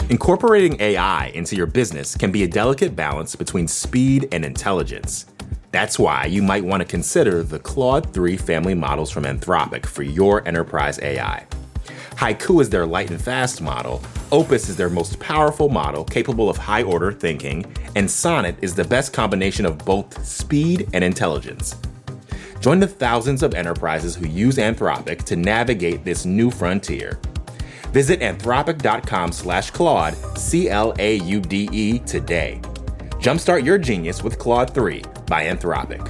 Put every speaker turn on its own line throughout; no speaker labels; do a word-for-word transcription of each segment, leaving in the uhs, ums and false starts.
Incorporating A I into your business can be a delicate balance between speed and intelligence. That's why you might want to consider the Claude three family models from Anthropic for your enterprise A I. Haiku is their light and fast model, Opus is their most powerful model capable of high-order thinking, and Sonnet is the best combination of both speed and intelligence. Join the thousands of enterprises who use Anthropic to navigate this new frontier. Visit anthropic.com slash Claude, C L A U D E, today. Jumpstart your genius with Claude three by Anthropic.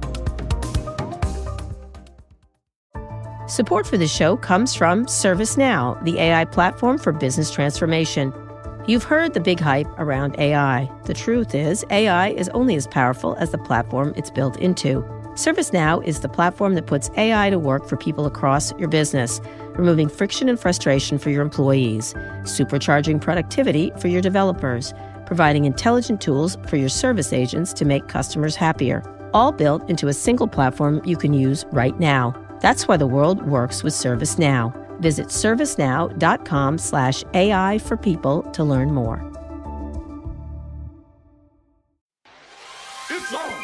Support for the show comes from ServiceNow, the A I platform for business transformation. You've heard the big hype around A I. The truth is, A I is only as powerful as the platform it's built into. ServiceNow is the platform that puts A I to work for people across your business, removing friction and frustration for your employees, supercharging productivity for your developers, providing intelligent tools for your service agents to make customers happier, all built into a single platform you can use right now. That's why the world works with ServiceNow. Visit servicenow.com slash AI for people to learn more.
It's on.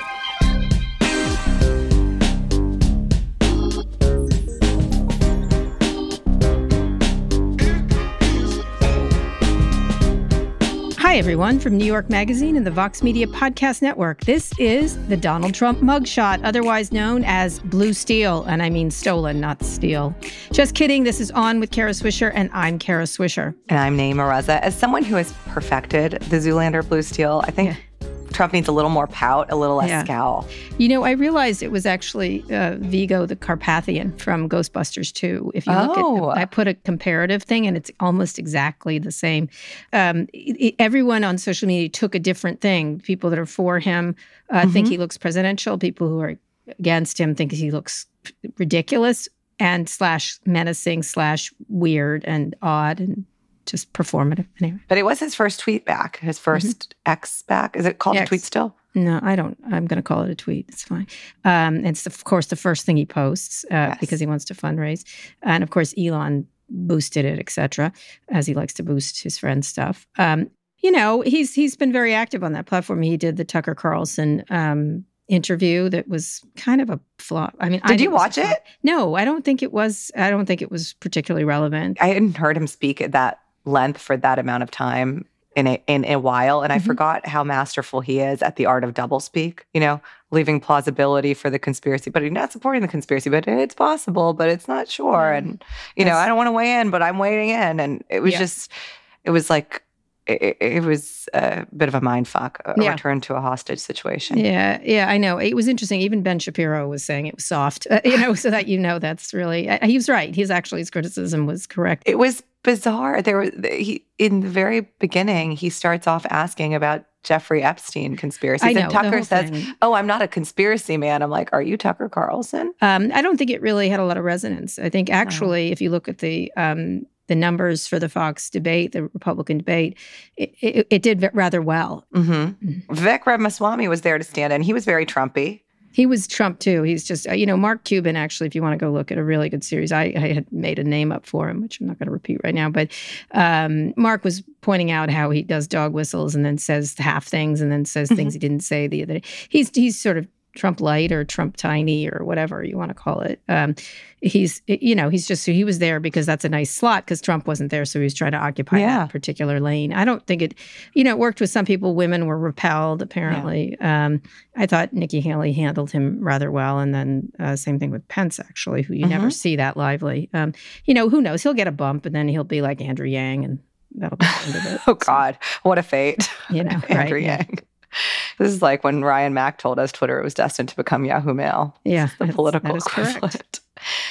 Hi, everyone, from New York Magazine and the Vox Media Podcast Network. This is the Donald Trump mugshot, otherwise known as Blue Steel. And I mean stolen, not steal. Just kidding. This is On with Kara Swisher, and I'm Kara Swisher.
And I'm Naeem Raza. As someone who has perfected the Zoolander Blue Steel, I think... Yeah. Trump needs a little more pout, a little less yeah. scowl.
You know, I realized it was actually uh, Vigo the Carpathian from Ghostbusters two. If you
oh.
look at, the, I put a comparative thing, and it's almost exactly the same. Um, it, it, everyone on social media took a different thing. People that are for him uh, mm-hmm. think he looks presidential. People who are against him think he looks ridiculous and slash menacing slash weird and odd and just performative anyway.
But it was his first tweet back, his first mm-hmm. X back. Is it called X. a tweet still?
No, I don't. I'm going to call it a tweet. It's fine. Um, it's, of course, the first thing he posts uh, yes. because he wants to fundraise. And, of course, Elon boosted it, et cetera, as he likes to boost his friend's stuff. Um, you know, he's he's been very active on that platform. He did the Tucker Carlson um, interview that was kind of a flop. I mean,
did
I
you watch it?
No, I don't think it was. I don't think it was particularly relevant.
I hadn't heard him speak at that length for that amount of time in a in a while, and mm-hmm. I forgot how masterful he is at the art of doublespeak. You know, leaving plausibility for the conspiracy, but he's not supporting the conspiracy. But it's possible, but it's not sure. Mm-hmm. And you That's, know, I don't want to weigh in, but I'm weighing in. And it was yeah. just, it was like. It, it was a bit of a mind fuck, a yeah. return to a hostage situation.
Yeah, yeah, I know. It was interesting. Even Ben Shapiro was saying it was soft, uh, you know, so that you know that's really, uh, he was right. He's actually, his criticism was correct.
It was bizarre. There was, he, in the very beginning, he starts off asking about Jeffrey Epstein conspiracies.
I know,
and Tucker says,
thing.
oh, I'm not a conspiracy man. I'm like, are you Tucker Carlson?
Um, I don't think it really had a lot of resonance. I think actually, oh. if you look at the, um, the numbers for the Fox debate, the Republican debate, it, it, it did rather well.
Mm-hmm. Mm-hmm. Vivek Ramaswamy was there to stand in. He was very Trumpy.
He was Trump, too. He's just, you know, Mark Cuban, actually, if you want to go look at a really good series, I, I had made a name up for him, which I'm not going to repeat right now. But um, Mark was pointing out how he does dog whistles and then says half things and then says mm-hmm. things he didn't say the other day. He's, he's sort of Trump light or Trump tiny or whatever you want to call it. Um, he's, you know, he's just, he was there because that's a nice slot because Trump wasn't there. So he was trying to occupy
yeah.
that particular lane. I don't think it, you know, it worked with some people. Women were repelled, apparently. Yeah. Um, I thought Nikki Haley handled him rather well. And then uh, same thing with Pence, actually, who you mm-hmm. never see that lively. Um, you know, who knows? He'll get a bump and then he'll be like Andrew Yang and that'll be the end of it.
oh, God. What a fate.
You know,
Andrew
right,
Yang.
Yeah.
This is like when Ryan Mack told us Twitter was destined to become Yahoo Mail.
Yeah,
the political
that is
equivalent.
Correct.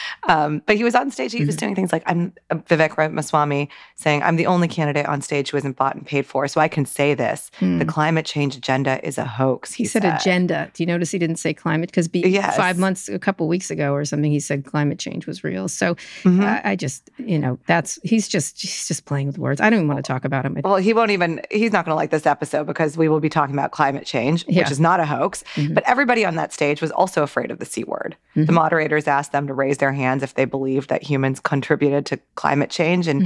Um, but he was on stage. He was
mm-hmm.
doing things like I'm uh, Vivek Ramaswamy saying, "I'm the only candidate on stage who isn't bought and paid for, so I can say this: mm. the climate change agenda is a hoax."
He,
he
said,
said
agenda. Do you notice he didn't say climate? Because
yes.
five months, a couple weeks ago or something, he said climate change was real. So
mm-hmm.
uh, I just, you know, that's he's just he's just playing with words. I don't even want to talk about him.
Well, he won't even. He's not going to like this episode because we will be talking about climate change,
yeah.
which is not a hoax.
Mm-hmm.
But everybody on that stage was also afraid of the C word. Mm-hmm. The moderators asked them to raise their hands if they believed that humans contributed to climate change. And mm-hmm.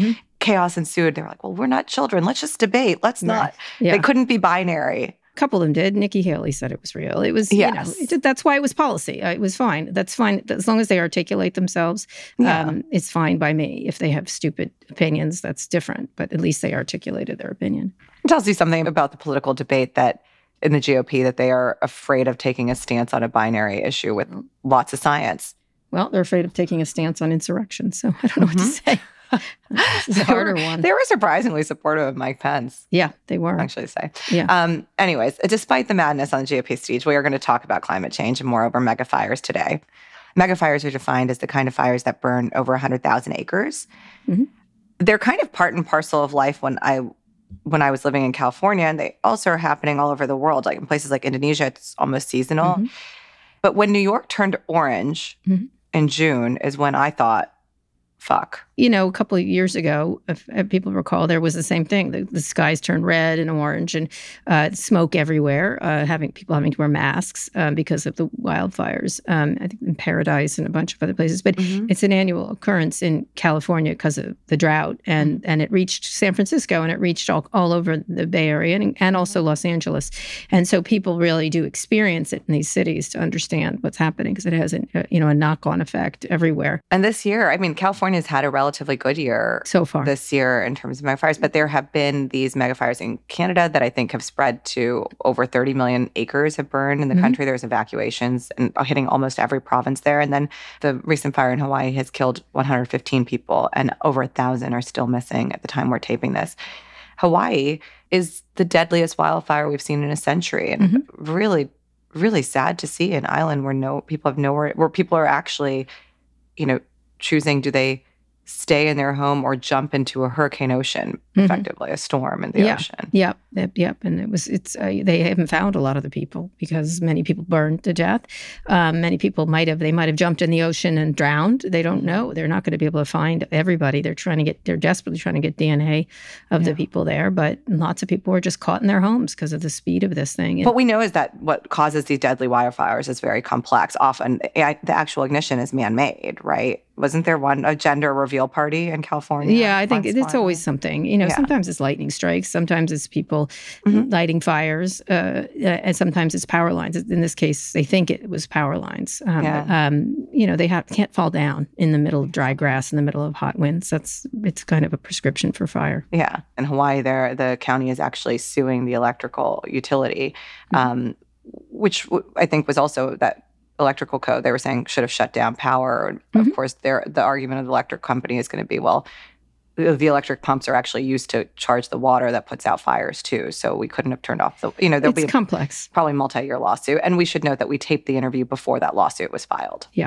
chaos ensued. They were like, well, we're not children. Let's just debate. Let's not.
Right. Yeah.
They couldn't be binary.
A couple of them did. Nikki Haley said it was real. It was,
Yes.
you know, it did, that's why it was policy. Uh, It was fine. That's fine. As long as they articulate themselves,
Yeah.
um, it's fine by me. If they have stupid opinions, that's different. But at least they articulated their opinion.
It tells you something about the political debate that in the G O P that they are afraid of taking a stance on a binary issue with lots of science.
Well, they're afraid of taking a stance on insurrection. So I don't know what to say. This is a
They were-
harder one.
They were surprisingly supportive of Mike Pence.
Yeah, they were.
Actually say.
Yeah.
Um, anyways, despite the madness on the G O P stage, we are going to talk about climate change and moreover megafires today. Megafires are defined as the kind of fires that burn over one hundred thousand acres.
Mhm.
They're kind of part and parcel of life when I when I was living in California, and they also are happening all over the world. Like in places like Indonesia, it's almost seasonal.
Mhm.
But when New York turned orange
Mhm.
in June is when I thought, fuck.
You know, a couple of years ago, if, if people recall, there was the same thing. The, the skies turned red and orange, and uh, smoke everywhere. Uh, having people having to wear masks um, because of the wildfires. Um, I think in Paradise and a bunch of other places. But
Mhm.
it's an annual occurrence in California because of the drought, and and it reached San Francisco, and it reached all, all over the Bay Area, and, and also Los Angeles. And so people really do experience it in these cities to understand what's happening, because it has a you know a knock on effect everywhere
And this year, I mean, California's had a relatively good year
so far.
this year in terms of megafires, but there have been these megafires in Canada that I think have spread to over thirty million acres have burned in the
Mhm.
country. There's evacuations and hitting almost every province there. And then the recent fire in Hawaii has killed one hundred fifteen people, and over a thousand are still missing at the time we're taping this. Hawaii is the deadliest wildfire we've seen in a century, and
Mhm.
really, really sad to see an island where no people have nowhere, where people are actually, you know, choosing, do they stay in their home or jump into a hurricane ocean,
Mhm.
effectively a storm in the
Yeah.
ocean.
Yep, yep, yep. And it was, it's, uh, they haven't found a lot of the people because many people burned to death. Um, many people might have, they might have jumped in the ocean and drowned. They don't know. They're not going to be able to find everybody. They're trying to get, they're desperately trying to get D N A of
Yeah.
the people there. But lots of people were just caught in their homes because of the speed of this thing. And
What we know is that what causes these deadly wildfires is very complex. Often a- the actual ignition is man-made, right? Wasn't there one, a gender reveal party in California?
yeah, I think
once
it's
in a while?
always something. You know,
Yeah.
sometimes it's lightning strikes, sometimes it's people
Mhm.
lighting fires, uh, and sometimes it's power lines. In this case, they think it was power lines. Um,
Yeah.
um, you know, they have, can't fall down in the middle of dry grass in the middle of hot winds. That's it's kind of a prescription for fire.
Yeah. In Hawaii, there the county is actually suing the electrical utility, um, which w- I think was also that electrical code they were saying should have shut down power. And
Mhm.
Of course, their the argument of the electric company is going to be, well, the the electric pumps are actually used to charge the water that puts out fires too. So we couldn't have turned off the, you know, there'll
It's
be
complex.
probably multi-year lawsuit. And we should note that we taped the interview before that lawsuit was filed.
Yeah.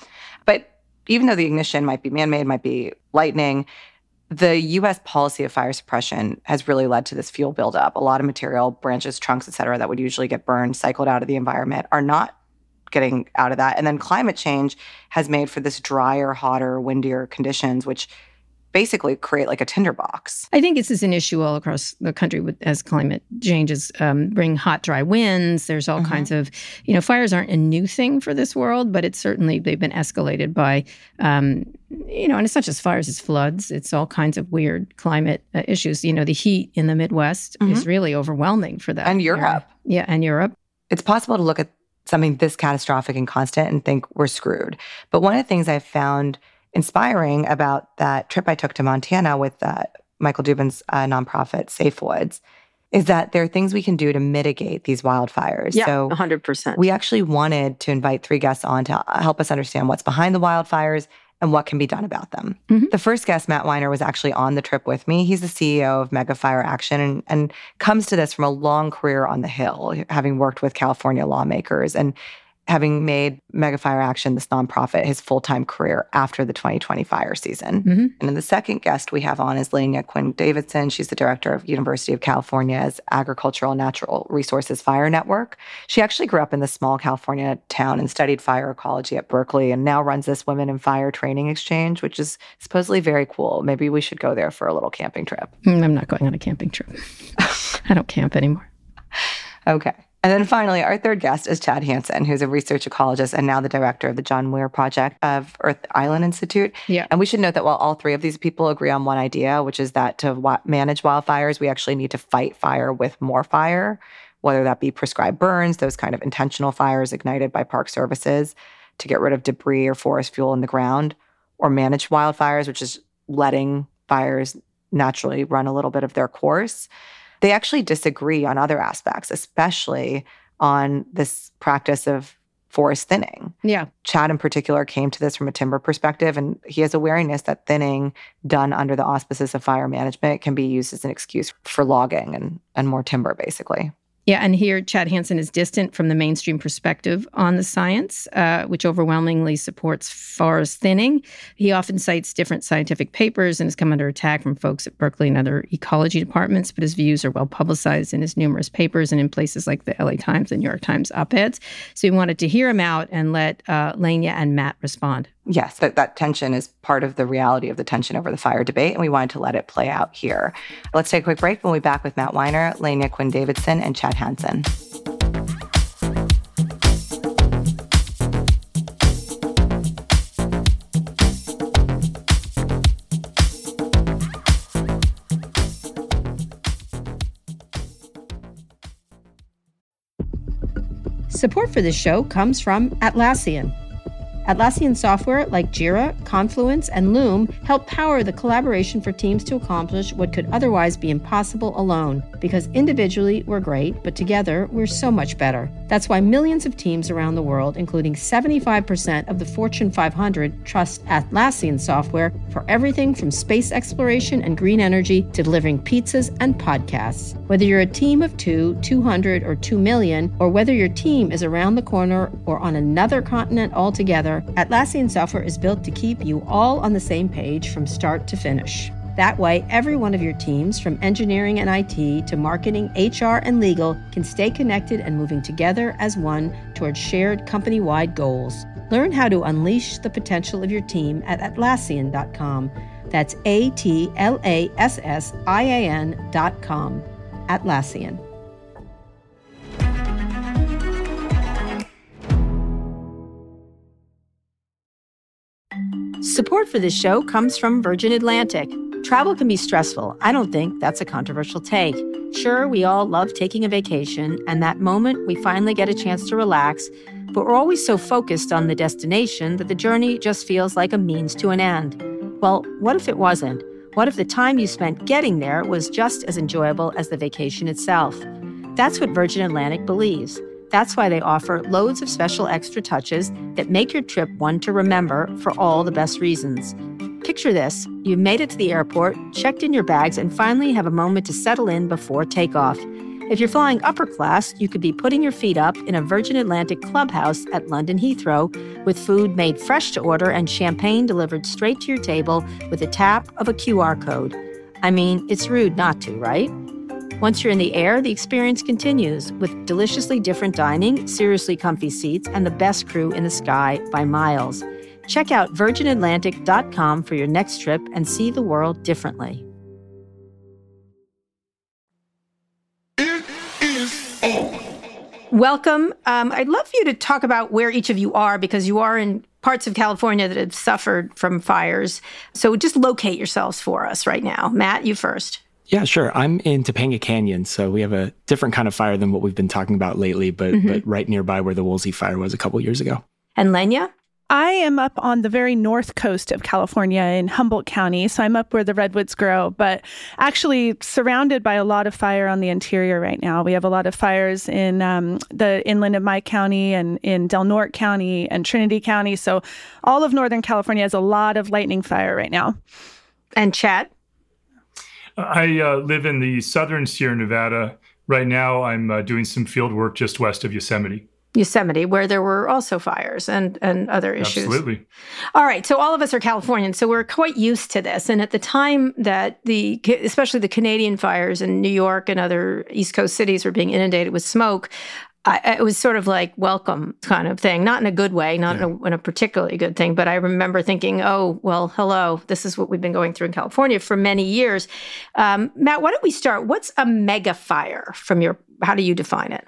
But even though the ignition might be man-made, might be lightning, the U S policy of fire suppression has really led to this fuel buildup. A lot of material, branches, trunks, et cetera, that would usually get burned, cycled out of the environment are not getting out of that. And then climate change has made for this drier, hotter, windier conditions, which basically create like a tinderbox.
I think this is an issue all across the country with, as climate changes um, bring hot, dry winds. There's all
Mhm.
kinds of, you know, fires aren't a new thing for this world, but it's certainly, they've been escalated by, um, you know, and it's not just fires, it's floods. It's all kinds of weird climate uh, issues. You know, the heat in the Midwest is really overwhelming for that.
And
area.
Europe.
Yeah, and Europe.
It's possible to look at something this catastrophic and constant and think we're screwed. But one of the things I found inspiring about that trip I took to Montana with uh, Michael Dubin's uh, nonprofit Safe Woods is that there are things we can do to mitigate these wildfires. So
one hundred percent.
we actually wanted to invite three guests on to help us understand what's behind the wildfires and what can be done about them.
Mhm.
The first guest, Matt Weiner, was actually on the trip with me. He's the C E O of Megafire Action and, and comes to this from a long career on the Hill, having worked with California lawmakers and having made Megafire Action, this nonprofit, his full-time career after the twenty twenty fire season.
Mhm.
And then the second guest we have on is Lania Quinn Davidson. She's the director of University of California's Agricultural Natural Resources Fire Network. She actually grew up in this small California town and studied fire ecology at Berkeley and now runs this Women in Fire Training Exchange, which is supposedly very cool. Maybe we should go there for a little camping trip.
Mm, I'm not going on a camping trip. I don't camp anymore.
Okay. And then finally, our third guest is Chad Hansen, who's a research ecologist and now the director of the John Muir Project of Earth Island Institute.
Yeah.
And we should note that while all three of these people agree on one idea, which is that to wa- manage wildfires, we actually need to fight fire with more fire, whether that be prescribed burns, those kind of intentional fires ignited by park services to get rid of debris or forest fuel in the ground, or managed wildfires, which is letting fires naturally run a little bit of their course. They actually disagree on other aspects, especially on this practice of forest thinning.
Yeah.
Chad in particular came to this from a timber perspective, and he has awareness that thinning done under the auspices of fire management can be used as an excuse for logging and, and more timber, basically.
Yeah, and here Chad Hansen is distant from the mainstream perspective on the science, uh, which overwhelmingly supports forest thinning. He often cites different scientific papers and has come under attack from folks at Berkeley and other ecology departments, but his views are well publicized in his numerous papers and in places like the L A Times and New York Times op-eds. So we wanted to hear him out and let uh, Lenya and Matt respond.
Yes, that, that tension is part of the reality of the tension over the fire debate, and we wanted to let it play out here. Let's take a quick break. We'll be back with Matt Weiner, Lenya Quinn Davidson, and Chad Hansen.
Support for this show comes from Atlassian. Atlassian software like Jira, Confluence, and Loom help power the collaboration for teams to accomplish what could otherwise be impossible alone. Because individually, we're great, but together, we're so much better. That's why millions of teams around the world, including seventy-five percent of the Fortune five hundred, trust Atlassian software for everything from space exploration and green energy to delivering pizzas and podcasts. Whether you're a team of two, two hundred, or two million, or whether your team is around the corner or on another continent altogether, Atlassian software is built to keep you all on the same page from start to finish. That way, every one of your teams, from engineering and I T to marketing, H R, and legal, can stay connected and moving together as one towards shared company-wide goals. Learn how to unleash the potential of your team at Atlassian dot com. That's A T L A S S I A N dot com. Atlassian. Support for this show comes from Virgin Atlantic. Travel can be stressful. I don't think that's a controversial take. Sure, we all love taking a vacation, and that moment we finally get a chance to relax, but we're always so focused on the destination that the journey just feels like a means to an end. Well, what if it wasn't? What if the time you spent getting there was just as enjoyable as the vacation itself? That's what Virgin Atlantic believes. That's why they offer loads of special extra touches that make your trip one to remember for all the best reasons. Picture this. You've made it to the airport, checked in your bags, and finally have a moment to settle in before takeoff. If you're flying upper class, you could be putting your feet up in a Virgin Atlantic clubhouse at London Heathrow with food made fresh to order and champagne delivered straight to your table with a tap of a Q R code. I mean, it's rude not to, right? Once you're in the air, the experience continues with deliciously different dining, seriously comfy seats, and the best crew in the sky by miles. Check out Virgin Atlantic dot com for your next trip and see the world differently.
It is on.
Welcome. Um, I'd love for you to talk about where each of you are, because you are in parts of California that have suffered from fires. So just locate yourselves for us right now. Matt, you first.
Yeah, sure. I'm in Topanga Canyon, so we have a different kind of fire than what we've been talking about lately, but mm-hmm. but right nearby where the Woolsey fire was a couple years ago.
And Lenya?
I am up on the very north coast of California in Humboldt County, so I'm up where the redwoods grow, but actually surrounded by a lot of fire on the interior right now. We have a lot of fires in um, the inland of my county and in Del Norte County and Trinity County, so all of Northern California has a lot of lightning fire right now.
And Chad?
I uh, live in the southern Sierra Nevada. Right now, I'm uh, doing some field work just west of Yosemite.
Yosemite, where there were also fires and, and other issues.
Absolutely.
All right. So all of us are Californians, so we're quite used to this. And at the time that the, especially the Canadian fires in New York and other East Coast cities were being inundated with smoke, I, it was sort of like welcome kind of thing, not in a good way, not yeah. in, a, in a particularly good thing. But I remember thinking, oh, well, hello, this is what we've been going through in California for many years. Um, Matt, why don't we start? What's a mega fire from your, how do you define it?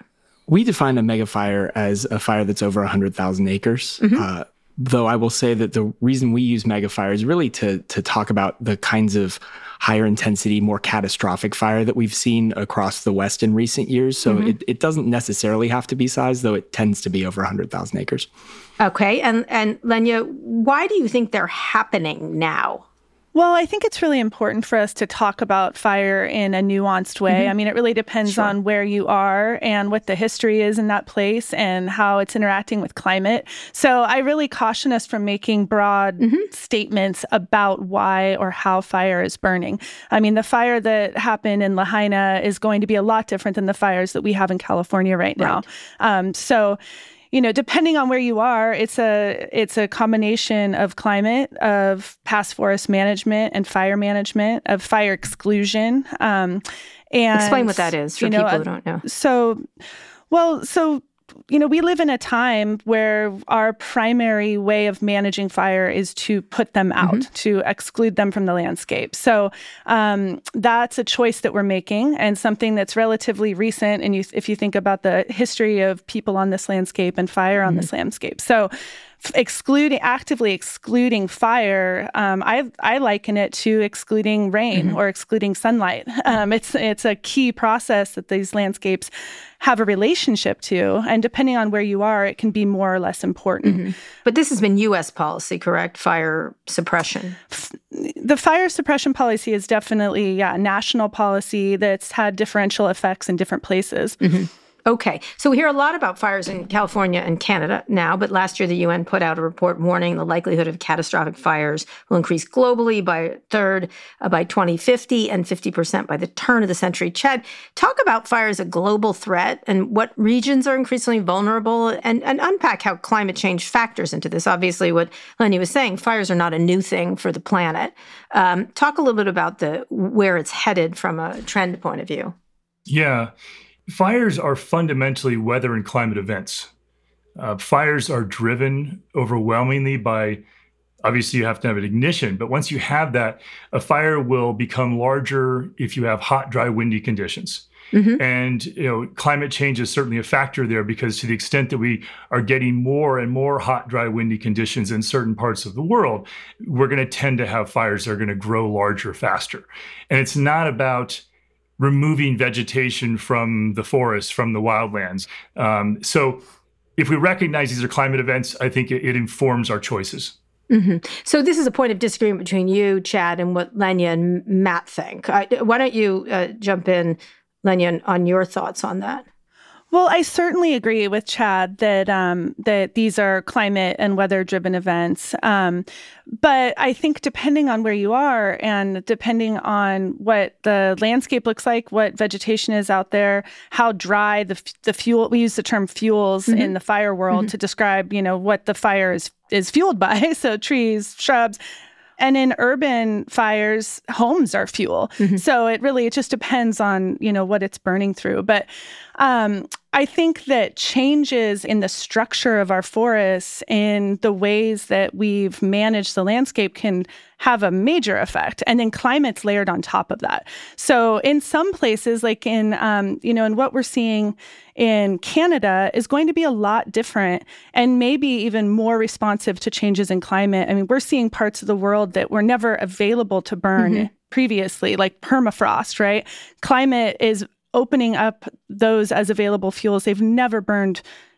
We define a megafire as a fire that's over one hundred thousand acres. Mm-hmm. Uh, though I will say that the reason we use megafire is really to to talk about the kinds of higher intensity, more catastrophic fire that we've seen across the West in recent years. So mm-hmm. it, it doesn't necessarily have to be size, though it tends to be over one hundred thousand acres.
Okay. And, and Lenya, why do you think they're happening now?
Well, I think it's really important for us to talk about fire in a nuanced way. Mm-hmm. I mean, it really depends sure. on where you are and what the history is in that place and how it's interacting with climate. So I really caution us from making broad mm-hmm. statements about why or how fire is burning. I mean, the fire that happened in Lahaina is going to be a lot different than the fires that we have in California right now. Right. Um, so... You know, depending on where you are, it's a it's a combination of climate, of past forest management and fire management, of fire exclusion. Um, and
explain what that is for
you know,
people who don't know.
So, well, so. You know, we live in a time where our primary way of managing fire is to put them out, mm-hmm. to exclude them from the landscape. So um, that's a choice that we're making and something that's relatively recent. And you, if you think about the history of people on this landscape and fire on mm-hmm. this landscape. So excluding, actively excluding fire, um, I I liken it to excluding rain mm-hmm. or excluding sunlight. Um, it's it's a key process that these landscapes have a relationship to, and depending on where you are, it can be more or less important.
Mm-hmm. But this has been U S policy, correct? Fire suppression.
The fire suppression policy is definitely, yeah, national policy that's had differential effects in different places.
Mm-hmm. Okay. So we hear a lot about fires in California and Canada now, but last year the U N put out a report warning the likelihood of catastrophic fires will increase globally by a third uh, by twenty fifty and fifty percent by the turn of the century. Chad, talk about fire as a global threat and what regions are increasingly vulnerable, and, and unpack how climate change factors into this. Obviously, what Lenya was saying, fires are not a new thing for the planet. Um, talk a little bit about the where it's headed from a trend point of view.
Yeah. Fires are fundamentally weather and climate events. Uh, fires are driven overwhelmingly by, obviously you have to have an ignition, but once you have that, a fire will become larger if you have hot, dry, windy conditions. Mm-hmm. And you know, climate change is certainly a factor there, because to the extent that we are getting more and more hot, dry, windy conditions in certain parts of the world, we're going to tend to have fires that are going to grow larger faster. And it's not about removing vegetation from the forest, from the wildlands. Um, so if we recognize these are climate events, I think it, it informs our choices.
Mm-hmm. So this is a point of disagreement between you, Chad, and what Lenya and Matt think. I, why don't you uh, jump in, Lenya, on your thoughts on that?
Well, I certainly agree with Chad that um, that these are climate and weather-driven events. Um, but I think depending on where you are and depending on what the landscape looks like, what vegetation is out there, how dry the the fuel, we use the term fuels mm-hmm. in the fire world mm-hmm. to describe, you know, what the fire is, is fueled by. So trees, shrubs. And in urban fires, homes are fuel. Mm-hmm. So it really, it just depends on, you know, what it's burning through. But um, I think that changes in the structure of our forests and the ways that we've managed the landscape can have a major effect. And then climate's layered on top of that. So in some places, like in, um, you know, and what we're seeing in Canada is going to be a lot different and maybe even more responsive to changes in climate. I mean, we're seeing parts of the world that were never available to burn mm-hmm. previously, like permafrost, right? Climate is opening up those as available fuels they've never burned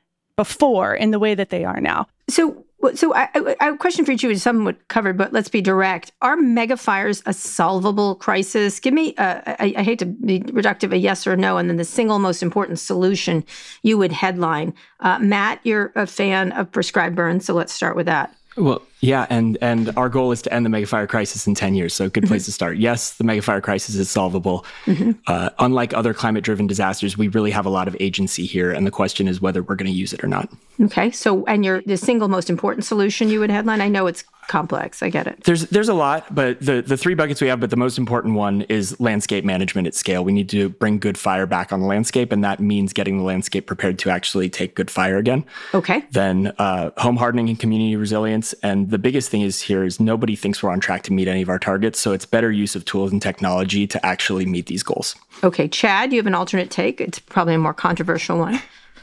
before in the way that they are now.
So So I, I, I have a question for you, too, which somewhat covered, but let's be direct. Are megafires a solvable crisis? Give me, uh, I, I hate to be reductive, a yes or a no, and then the single most important solution you would headline. Uh, Matt, you're a fan of prescribed burn, so let's start with that.
Well, yeah, and and our goal is to end the megafire crisis in ten years, so good place mm-hmm. to start. Yes, the megafire crisis is solvable. Mm-hmm. Uh, unlike other climate-driven disasters, we really have a lot of agency here, and the question is whether we're going to use it or not.
Okay, so, and your the single most important solution you would headline? I know it's complex, I get it.
There's there's a lot, but the, the three buckets we have, but the most important one is landscape management at scale. We need to bring good fire back on the landscape, and that means getting the landscape prepared to actually take good fire again.
Okay.
Then uh, home hardening and community resilience, and the biggest thing is here is nobody thinks we're on track to meet any of our targets, so it's better use of tools and technology to actually meet these goals.
Okay, Chad, you have an alternate take. It's probably a more controversial one.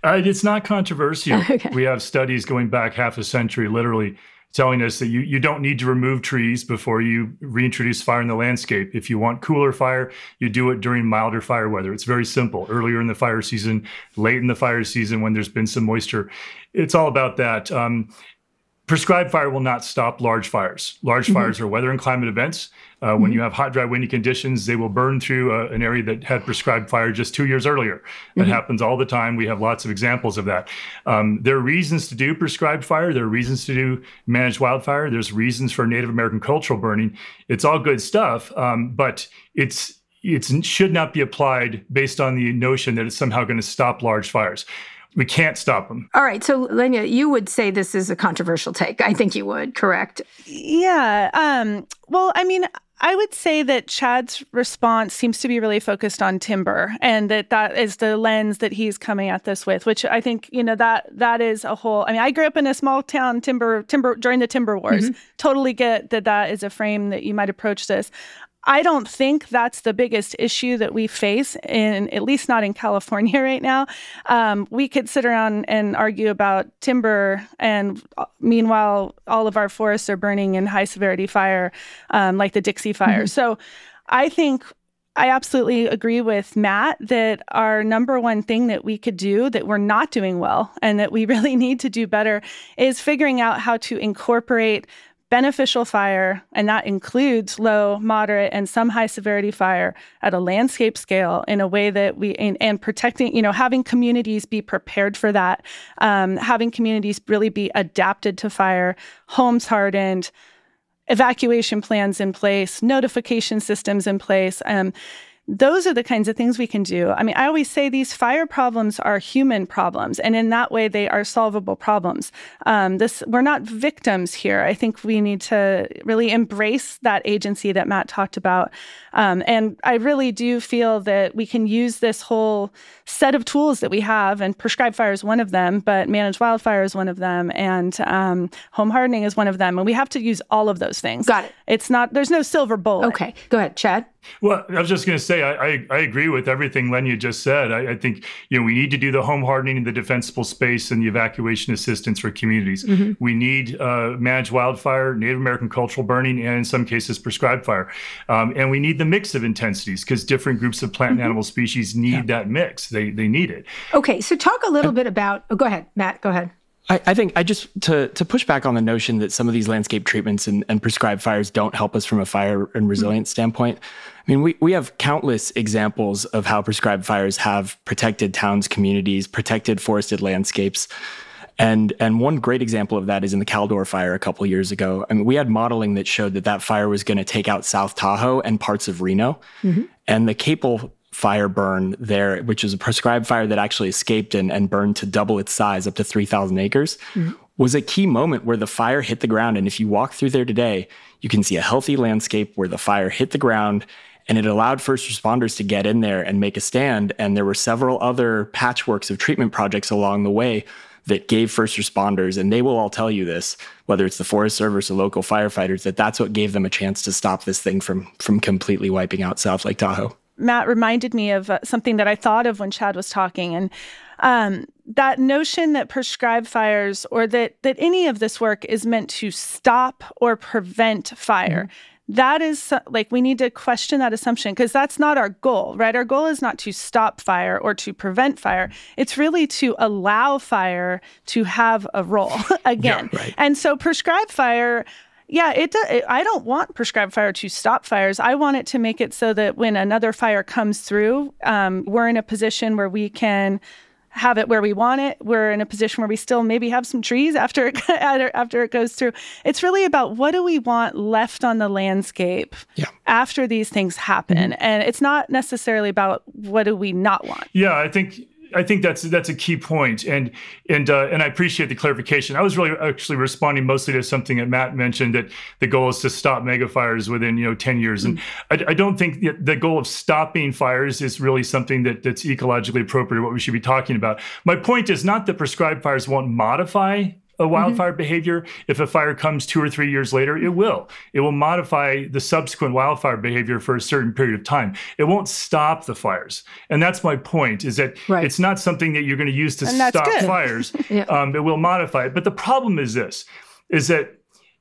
Uh, it's not controversial.
Okay.
We have studies going back half a century, literally, telling us that you, you don't need to remove trees before you reintroduce fire in the landscape. If you want cooler fire, you do it during milder fire weather. It's very simple. Earlier in the fire season, late in the fire season when there's been some moisture. It's all about that. Um, prescribed fire will not stop large fires. Large mm-hmm. fires are weather and climate events. Uh, when mm-hmm. you have hot, dry, windy conditions, they will burn through uh, an area that had prescribed fire just two years earlier. That mm-hmm. happens all the time. We have lots of examples of that. Um, there are reasons to do prescribed fire. There are reasons to do managed wildfire. There's reasons for Native American cultural burning. It's all good stuff, um, but it's it should not be applied based on the notion that it's somehow going to stop large fires. We can't stop them.
All right. So, Lenya, you would say this is a controversial take. I think you would, correct?
Yeah. Um, well, I mean, I would say that Chad's response seems to be really focused on timber, and that that is the lens that he's coming at this with, which I think, you know, that that is a whole, I mean, I grew up in a small town timber, timber during the timber wars. Mm-hmm. Totally get that that is a frame that you might approach this. I don't think that's the biggest issue that we face, in at least not in California right now. Um, we could sit around and argue about timber, and meanwhile, all of our forests are burning in high severity fire, um, like the Dixie Fire. Mm-hmm. So I think I absolutely agree with Matt that our number one thing that we could do that we're not doing well and that we really need to do better is figuring out how to incorporate beneficial fire, and that includes low, moderate, and some high severity fire at a landscape scale in a way that we, and, and protecting, you know, having communities be prepared for that, um, having communities really be adapted to fire, homes hardened, evacuation plans in place, notification systems in place. Um, Those are the kinds of things we can do. I mean, I always say these fire problems are human problems, and in that way, they are solvable problems. Um, this we're not victims here. I think we need to really embrace that agency that Matt talked about. Um, and I really do feel that we can use this whole set of tools that we have, and prescribed fire is one of them, but managed wildfire is one of them, and um, home hardening is one of them. And we have to use all of those things.
Got it.
It's not, there's no silver bullet.
Okay, go ahead, Chad.
Well, I was just going to say, I, I I agree with everything Lenya just said. I, I think, you know, we need to do the home hardening in the defensible space and the evacuation assistance for communities. Mm-hmm. We need uh, managed wildfire, Native American cultural burning, and in some cases, prescribed fire. Um, and we need the mix of intensities because different groups of plant mm-hmm. and animal species need yeah. that mix. They they need it.
Okay, so talk a little bit about, oh, go ahead, Matt, go ahead.
I, I think I just, to to push back on the notion that some of these landscape treatments and, and prescribed fires don't help us from a fire and resilience mm-hmm. standpoint. I mean, we, we have countless examples of how prescribed fires have protected towns, communities, protected forested landscapes. And and one great example of that is in the Caldor fire a couple of years ago. I mean, we had modeling that showed that that fire was going to take out South Tahoe and parts of Reno. Mm-hmm. And the Capel fire burn there, which is a prescribed fire that actually escaped and, and burned to double its size, up to three thousand acres, mm-hmm. was a key moment where the fire hit the ground. And if you walk through there today, you can see a healthy landscape where the fire hit the ground, and it allowed first responders to get in there and make a stand. And there were several other patchworks of treatment projects along the way that gave first responders, and they will all tell you this, whether it's the Forest Service or local firefighters, that that's what gave them a chance to stop this thing from, from completely wiping out South Lake Tahoe.
Matt reminded me of uh, something that I thought of when Chad was talking. And um, that notion that prescribed fires, or that that any of this work is meant to stop or prevent fire. Mm-hmm. That is like, we need to question that assumption, because that's not our goal, right? Our goal is not to stop fire or to prevent fire. It's really to allow fire to have a role again.
Yeah, right.
And so prescribed fire, yeah, it, it. I don't want prescribed fire to stop fires. I want it to make it so that when another fire comes through, um, we're in a position where we can have it where we want it. We're in a position where we still maybe have some trees after it, after it goes through. It's really about, what do we want left on the landscape yeah. after these things happen? Mm-hmm. And it's not necessarily about, what do we not want?
Yeah, I think I think that's that's a key point, and and uh, and I appreciate the clarification. I was really actually responding mostly to something that Matt mentioned, that the goal is to stop mega fires within you know ten years, and mm-hmm. I, I don't think the, the goal of stopping fires is really something that that's ecologically appropriate, what we should be talking about. My point is not that prescribed fires won't modify a wildfire mm-hmm. behavior. If a fire comes two or three years later, it will. It will modify the subsequent wildfire behavior for a certain period of time. It won't stop the fires. And that's my point, is that right. it's not something that you're going to use to stop good. fires. yeah. um, it will modify it. But the problem is this, is that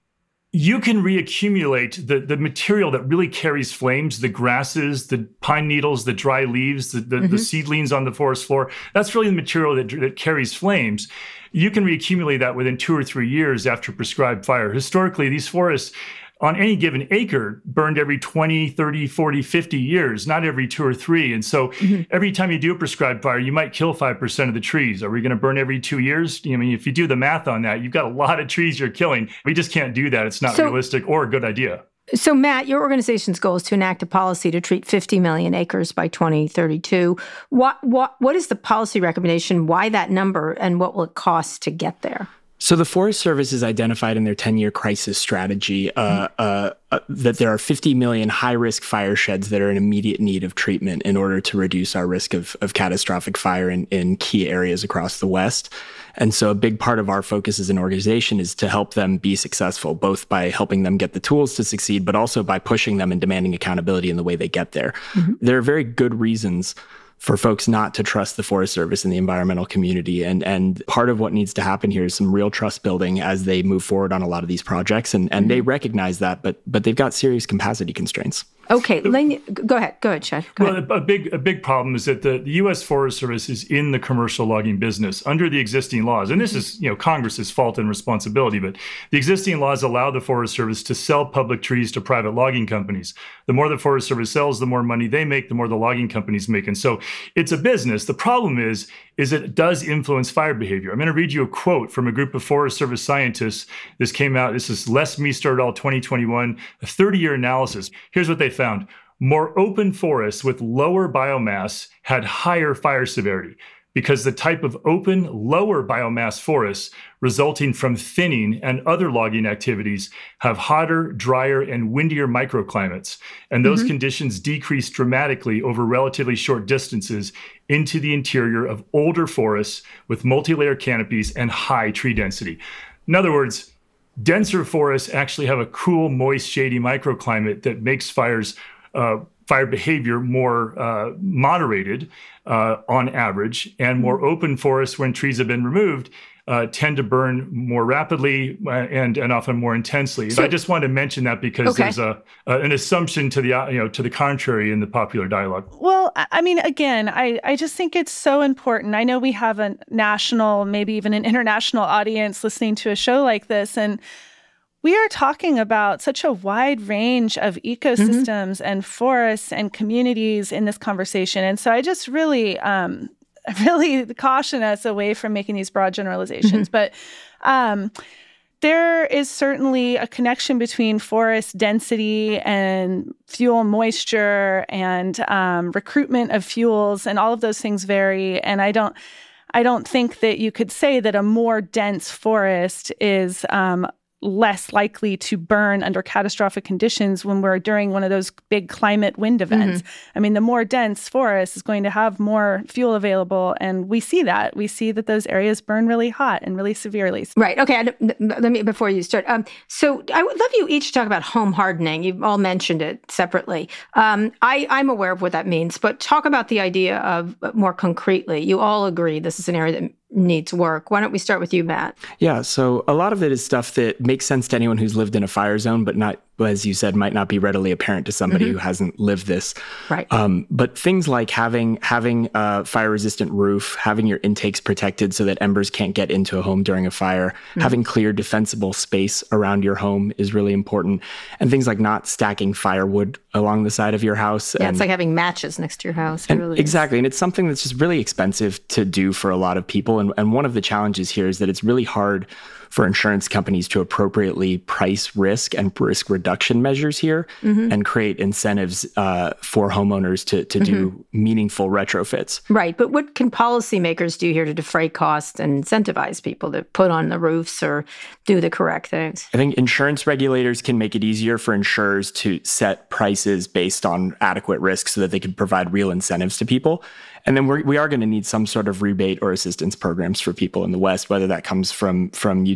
you can reaccumulate the, the material that really carries flames, the grasses, the pine needles, the dry leaves, the, the, mm-hmm. the seedlings on the forest floor. That's really the material that, that carries flames. You can reaccumulate that within two or three years after prescribed fire. Historically, these forests on any given acre burned every twenty, thirty, forty, fifty years, not every two or three. And so mm-hmm. every time you do a prescribed fire, you might kill five percent of the trees. Are we going to burn every two years? I mean, if you do the math on that, you've got a lot of trees you're killing. We just can't do that. It's not so, realistic or a good idea.
So, Matt, your organization's goal is to enact a policy to treat fifty million acres by twenty thirty-two. What, what, what is the policy recommendation? Why that number, and what will it cost to get there?
So the Forest Service has identified in their ten-year crisis strategy uh, uh, uh, that there are fifty million high-risk fire sheds that are in immediate need of treatment in order to reduce our risk of, of catastrophic fire in, in key areas across the West. And so a big part of our focus as an organization is to help them be successful, both by helping them get the tools to succeed, but also by pushing them and demanding accountability in the way they get there. Mm-hmm. There are very good reasons for folks not to trust the Forest Service and the environmental community. And and part of what needs to happen here is some real trust building as they move forward on a lot of these projects. And, and mm-hmm. they recognize that, but but they've got serious capacity constraints.
Okay, Lane, go ahead. Go ahead, Chad. Go
well,
ahead.
a big a big problem is that the, the U S Forest Service is in the commercial logging business under the existing laws. And this is, you know, Congress's fault and responsibility, but the existing laws allow the Forest Service to sell public trees to private logging companies. The more the Forest Service sells, the more money they make, the more the logging companies make. And so it's a business. The problem is, is that it does influence fire behavior. I'm going to read you a quote from a group of Forest Service scientists. This came out, this is Les Meester et al. twenty twenty-one, a thirty-year analysis. Here's what they found. More open forests with lower biomass had higher fire severity because the type of open, lower biomass forests resulting from thinning and other logging activities have hotter, drier, and windier microclimates. And those mm-hmm. conditions decrease dramatically over relatively short distances into the interior of older forests with multi-layer canopies and high tree density. In other words, denser forests actually have a cool, moist, shady microclimate that makes fires Uh, fire behavior more uh, moderated uh, on average, and more open forests, when trees have been removed, uh, tend to burn more rapidly uh, and and often more intensely. So, I just wanted to mention that because okay. there's a, a an assumption to the uh, you know to the contrary in the popular dialogue.
Well, I mean, again, I I just think it's so important. I know we have a national, maybe even an international audience listening to a show like this, and we are talking about such a wide range of ecosystems mm-hmm. and forests and communities in this conversation. And so I just really, um, really caution us away from making these broad generalizations. Mm-hmm. But um, there is certainly a connection between forest density and fuel moisture and um, recruitment of fuels, and all of those things vary. And I don't, I don't think that you could say that a more dense forest is um, less likely to burn under catastrophic conditions when we're during one of those big climate wind events. Mm-hmm. I mean, the more dense forest is going to have more fuel available, and we see that. We see that those areas burn really hot and really severely.
Right. Okay. I, let me before you start. Um, so I would love you each to talk about home hardening. You've all mentioned it separately. Um, I, I'm aware of what that means, but talk about the idea of more concretely. You all agree this is an area that needs work. Why don't we start with you, Matt?
Yeah, so a lot of it is stuff that makes sense to anyone who's lived in a fire zone, but not, as you said, might not be readily apparent to somebody mm-hmm. who hasn't lived this.
Right.
Um, but things like having having a fire-resistant roof, having your intakes protected so that embers can't get into a home during a fire, mm-hmm. having clear defensible space around your home is really important. And things like not stacking firewood along the side of your house.
Yeah,
and,
it's like having matches next to your house.
And
really
exactly. And it's something that's just really expensive to do for a lot of people. And, and one of the challenges here is that it's really hard for insurance companies to appropriately price risk and risk reduction measures here mm-hmm. and create incentives uh, for homeowners to, to mm-hmm. do meaningful retrofits.
Right. But what can policymakers do here to defray costs and incentivize people to put on the roofs or do the correct things?
I think insurance regulators can make it easier for insurers to set prices based on adequate risk so that they can provide real incentives to people. And then we're, we are going to need some sort of rebate or assistance programs for people in the West, whether that comes from from utilities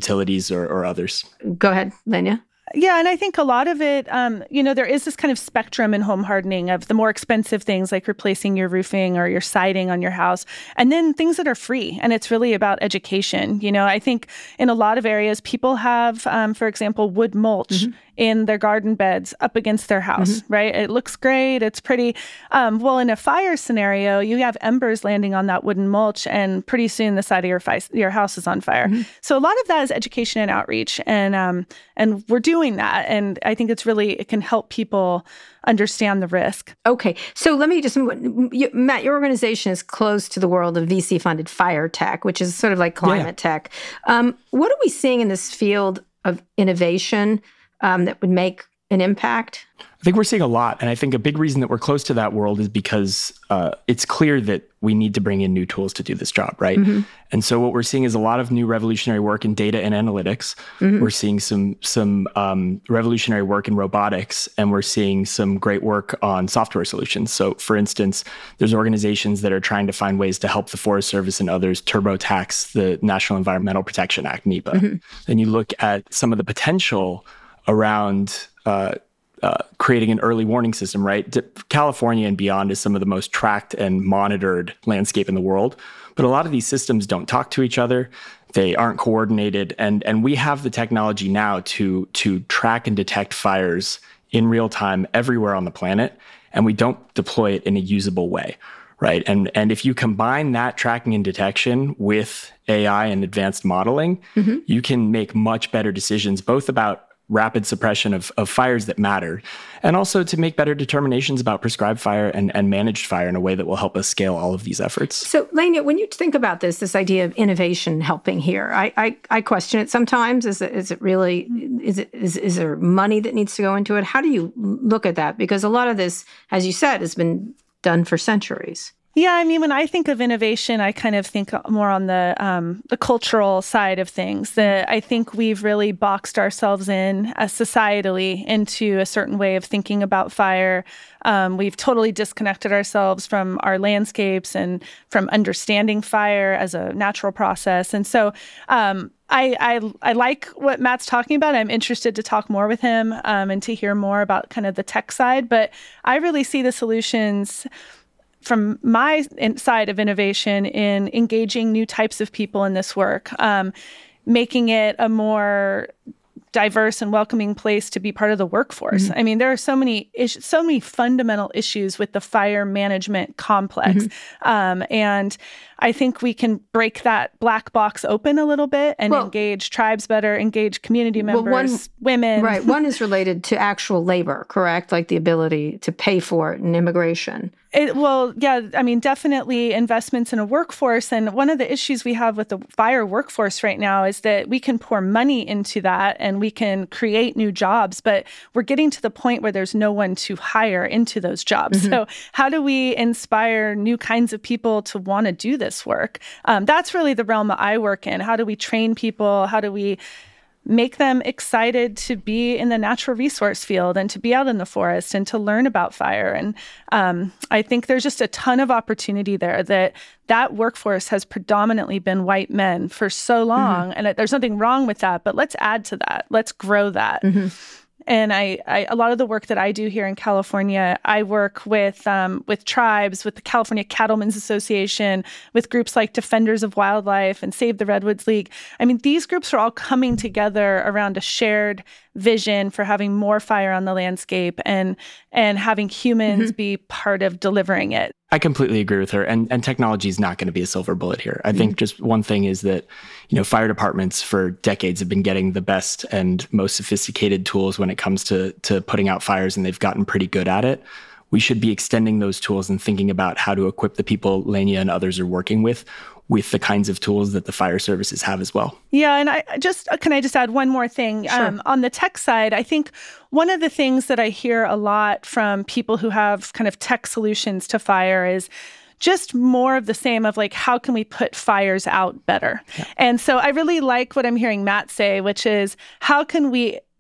utilities or, or others.
Go ahead, Lenya.
Yeah, and I think a lot of it, um, you know, there is this kind of spectrum in home hardening of the more expensive things like replacing your roofing or your siding on your house, and then things that are free. And it's really about education. You know, I think in a lot of areas, people have, um, for example, wood mulch mm-hmm. in their garden beds up against their house, mm-hmm. right? It looks great. It's pretty. Um, well, in a fire scenario, you have embers landing on that wooden mulch, and pretty soon the side of your, fi- your house is on fire. Mm-hmm. So a lot of that is education and outreach. And, um, and we're doing that. And I think it's really, it can help people understand the risk.
Okay. So let me just, you, Matt, your organization is close to the world of V C-funded fire tech, which is sort of like climate yeah. tech. Um, what are we seeing in this field of innovation um, that would make an impact?
I think we're seeing a lot. And I think a big reason that we're close to that world is because uh, it's clear that we need to bring in new tools to do this job, right? Mm-hmm. And so what we're seeing is a lot of new revolutionary work in data and analytics. Mm-hmm. We're seeing some some um, revolutionary work in robotics, and we're seeing some great work on software solutions. So for instance, there's organizations that are trying to find ways to help the Forest Service and others TurboTax the National Environmental Protection Act, NEPA. Mm-hmm. Then you look at some of the potential around uh, Uh, creating an early warning system, right? California and beyond is some of the most tracked and monitored landscape in the world. But a lot of these systems don't talk to each other. They aren't coordinated. And, and we have the technology now to, to track and detect fires in real time everywhere on the planet. And we don't deploy it in a usable way, right? And, and if you combine that tracking and detection with A I and advanced modeling, mm-hmm. you can make much better decisions, both about rapid suppression of, of fires that matter, and also to make better determinations about prescribed fire and, and managed fire in a way that will help us scale all of these efforts.
So, Lenya, when you think about this, this idea of innovation helping here, I I, I question it sometimes. Is it, is it really, is it is, is there money that needs to go into it? How do you look at that? Because a lot of this, as you said, has been done for centuries.
Yeah, I mean, when I think of innovation, I kind of think more on the um, the cultural side of things. That I think we've really boxed ourselves in uh, societally into a certain way of thinking about fire. Um, we've totally disconnected ourselves from our landscapes and from understanding fire as a natural process. And so um, I, I I like what Matt's talking about. I'm interested to talk more with him um, and to hear more about kind of the tech side. But I really see the solutions from my side of innovation in engaging new types of people in this work, um, making it a more diverse and welcoming place to be part of the workforce. Mm-hmm. I mean, there are so many issues, so many fundamental issues with the fire management complex. Mm-hmm. Um, and I think we can break that black box open a little bit and well, engage tribes better, engage community members, well, one, women.
Right. One is related to actual labor, correct? Like the ability to pay for it and immigration.
It, well, yeah, I mean, definitely investments in a workforce. And one of the issues we have with the fire workforce right now is that we can pour money into that and we can create new jobs, but we're getting to the point where there's no one to hire into those jobs. Mm-hmm. So how do we inspire new kinds of people to want to do this work? Um, that's really the realm that I work in. How do we train people? How do we make them excited to be in the natural resource field and to be out in the forest and to learn about fire? And um, I think there's just a ton of opportunity there. That that workforce has predominantly been white men for so long, mm-hmm. and it, there's nothing wrong with that, but let's add to that. Let's grow that. Mm-hmm. And I, I, a lot of the work that I do here in California, I work with um, with tribes, with the California Cattlemen's Association, with groups like Defenders of Wildlife and Save the Redwoods League. I mean, these groups are all coming together around a shared vision for having more fire on the landscape and and having humans mm-hmm. be part of delivering it.
I completely agree with her. And, and technology is not going to be a silver bullet here. I mm-hmm. think just one thing is that, you know, fire departments for decades have been getting the best and most sophisticated tools when it comes to, to putting out fires, and they've gotten pretty good at it. We should be extending those tools and thinking about how to equip the people Lenya and others are working with with the kinds of tools that the fire services have as well.
Yeah, and I just, can I just add one more thing?
Sure.
Um, on the tech side, I think one of the things that I hear a lot from people who have kind of tech solutions to fire is just more of the same of like, how can we put fires out better? Yeah. And so I really like what I'm hearing Matt say, which is how can we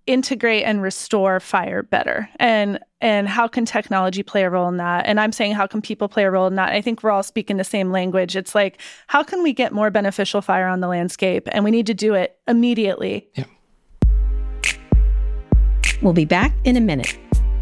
integrate and restore fire better? And and how can technology play a role in that? And I'm saying, how can people play a role in that? I think we're all speaking the same language. It's like, how can we get more beneficial fire on the landscape? And we need to do it immediately.
Yeah.
We'll be back in a minute.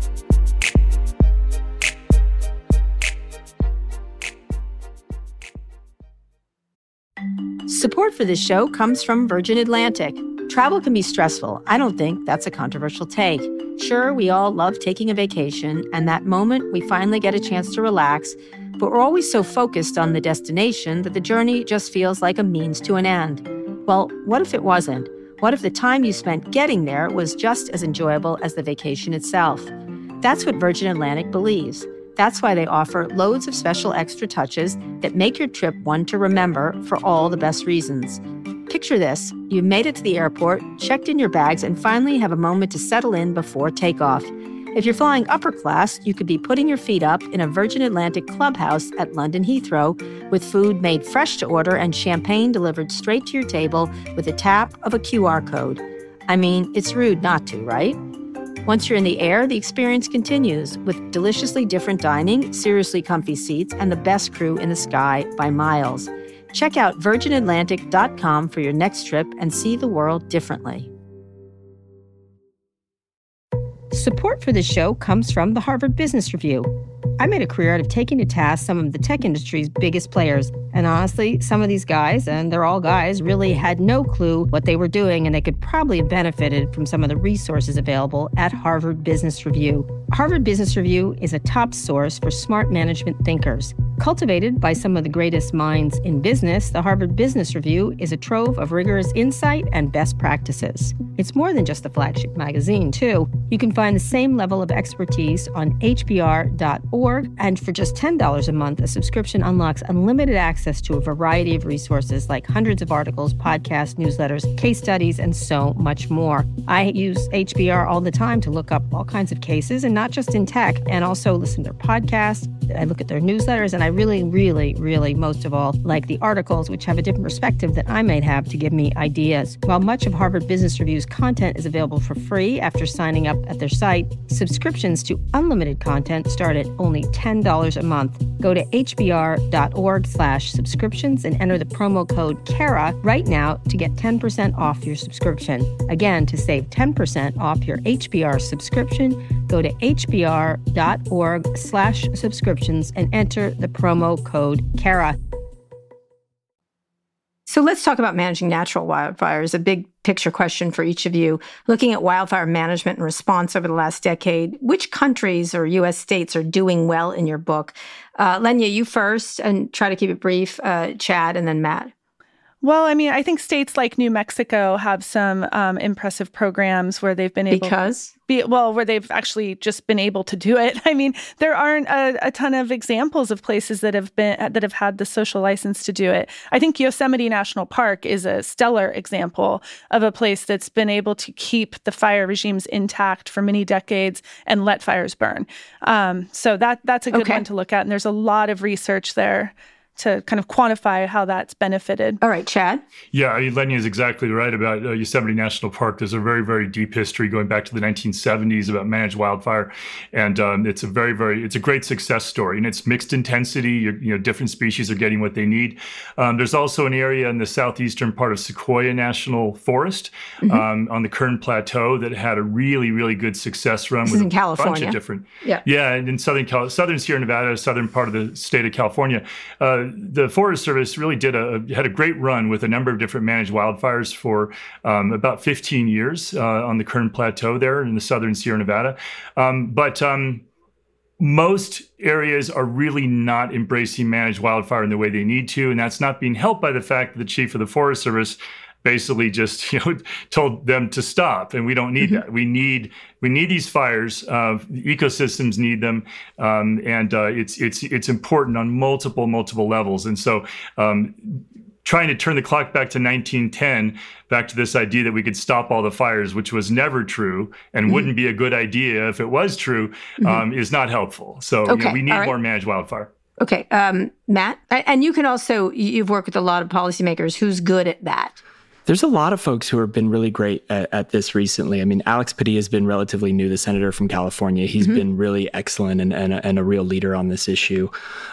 Support for this show comes from Virgin Atlantic. Travel can be stressful. I don't think that's a controversial take. Sure, we all love taking a vacation, and that moment we finally get a chance to relax, but we're always so focused on the destination that the journey just feels like a means to an end. Well, what if it wasn't? What if the time you spent getting there was just as enjoyable as the vacation itself? That's what Virgin Atlantic believes. That's why they offer loads of special extra touches that make your trip one to remember for all the best reasons. Picture this. You've made it to the airport, checked in your bags, and finally have a moment to settle in before takeoff. If you're flying upper class, you could be putting your feet up in a Virgin Atlantic clubhouse at London Heathrow with food made fresh to order and champagne delivered straight to your table with a tap of a Q R code. I mean, it's rude not to, right? Once you're in the air, the experience continues with deliciously different dining, seriously comfy seats, and the best crew in the sky by miles. Check out virgin atlantic dot com for your next trip and see the world differently. Support for this show comes from the Harvard Business Review. I made a career out of taking to task some of the tech industry's biggest players. And honestly, some of these guys, and they're all guys, really had no clue what they were doing, and they could probably have benefited from some of the resources available at Harvard Business Review. Harvard Business Review is a top source for smart management thinkers. Cultivated by some of the greatest minds in business, the Harvard Business Review is a trove of rigorous insight and best practices. It's more than just a flagship magazine, too. You can find the same level of expertise on H B R dot org, and for just ten dollars a month, a subscription unlocks unlimited access to a variety of resources like hundreds of articles, podcasts, newsletters, case studies, and so much more. I use H B R all the time to look up all kinds of cases, and not just in tech, and also listen to their podcasts. I look at their newsletters, and I really, really, really, most of all, like the articles, which have a different perspective that I might have to give me ideas. While much of Harvard Business Review's content is available for free after signing up at their site, subscriptions to unlimited content start at only ten dollars a month. Go to H B R dot org slash subscriptions and enter the promo code CARA right now to get ten percent off your subscription. Again, to save ten percent off your H B R subscription, go to H B R dot org slash subscriptions and enter the promo code CARA. So let's talk about managing natural wildfires, a big picture question for each of you. Looking at wildfire management and response over the last decade, which countries or U S states are doing well in your book? Uh, Lenya, you first, and try to keep it brief. Uh, Chad, and then Matt.
Well, I mean, I think states like New Mexico have some um, impressive programs where they've been able
Because?
Be, well, where they've actually just been able to do it. I mean, there aren't a, a ton of examples of places that have been that have had the social license to do it. I think Yosemite National Park is a stellar example of a place that's been able to keep the fire regimes intact for many decades and let fires burn. Um, so that that's a good
Okay.
one to look at. And there's a lot of research there to kind of quantify how that's benefited.
All right, Chad.
Yeah, I mean, Lenya is exactly right about uh, Yosemite National Park. There's a very, very deep history going back to the nineteen seventies about managed wildfire, and um, it's a very, very, it's a great success story. And it's mixed intensity. You, you know, different species are getting what they need. Um, there's also an area in the southeastern part of Sequoia National Forest mm-hmm. um, on the Kern Plateau that had a really, really good success run
This
with
is in
a
California.
bunch of different.
Yeah.
Yeah, and in southern Cal- southern Sierra Nevada, southern part of the state of California. Uh, the Forest Service really did a had a great run with a number of different managed wildfires for um, about fifteen years uh, on the Kern Plateau there in the southern Sierra Nevada. Um, but um, most areas are really not embracing managed wildfire in the way they need to, and that's not being helped by the fact that the chief of the Forest Service basically just you know told them to stop, and we don't need mm-hmm. that. We need we need these fires. Uh, the ecosystems need them, um, and uh, it's it's it's important on multiple multiple levels. And so, um, trying to turn the clock back to nineteen ten, back to this idea that we could stop all the fires, which was never true and mm-hmm. wouldn't be a good idea if it was true, mm-hmm. um, is not helpful. So
okay.
you know, we need
right.
more managed wildfire.
Okay, um, Matt, and you can also you've worked with a lot of policymakers. Who's good at that?
There's a lot of folks who have been really great at, at this recently. I mean, Alex Padilla has been relatively new, the senator from California. He's mm-hmm. been really excellent and, and, a, and a real leader on this issue.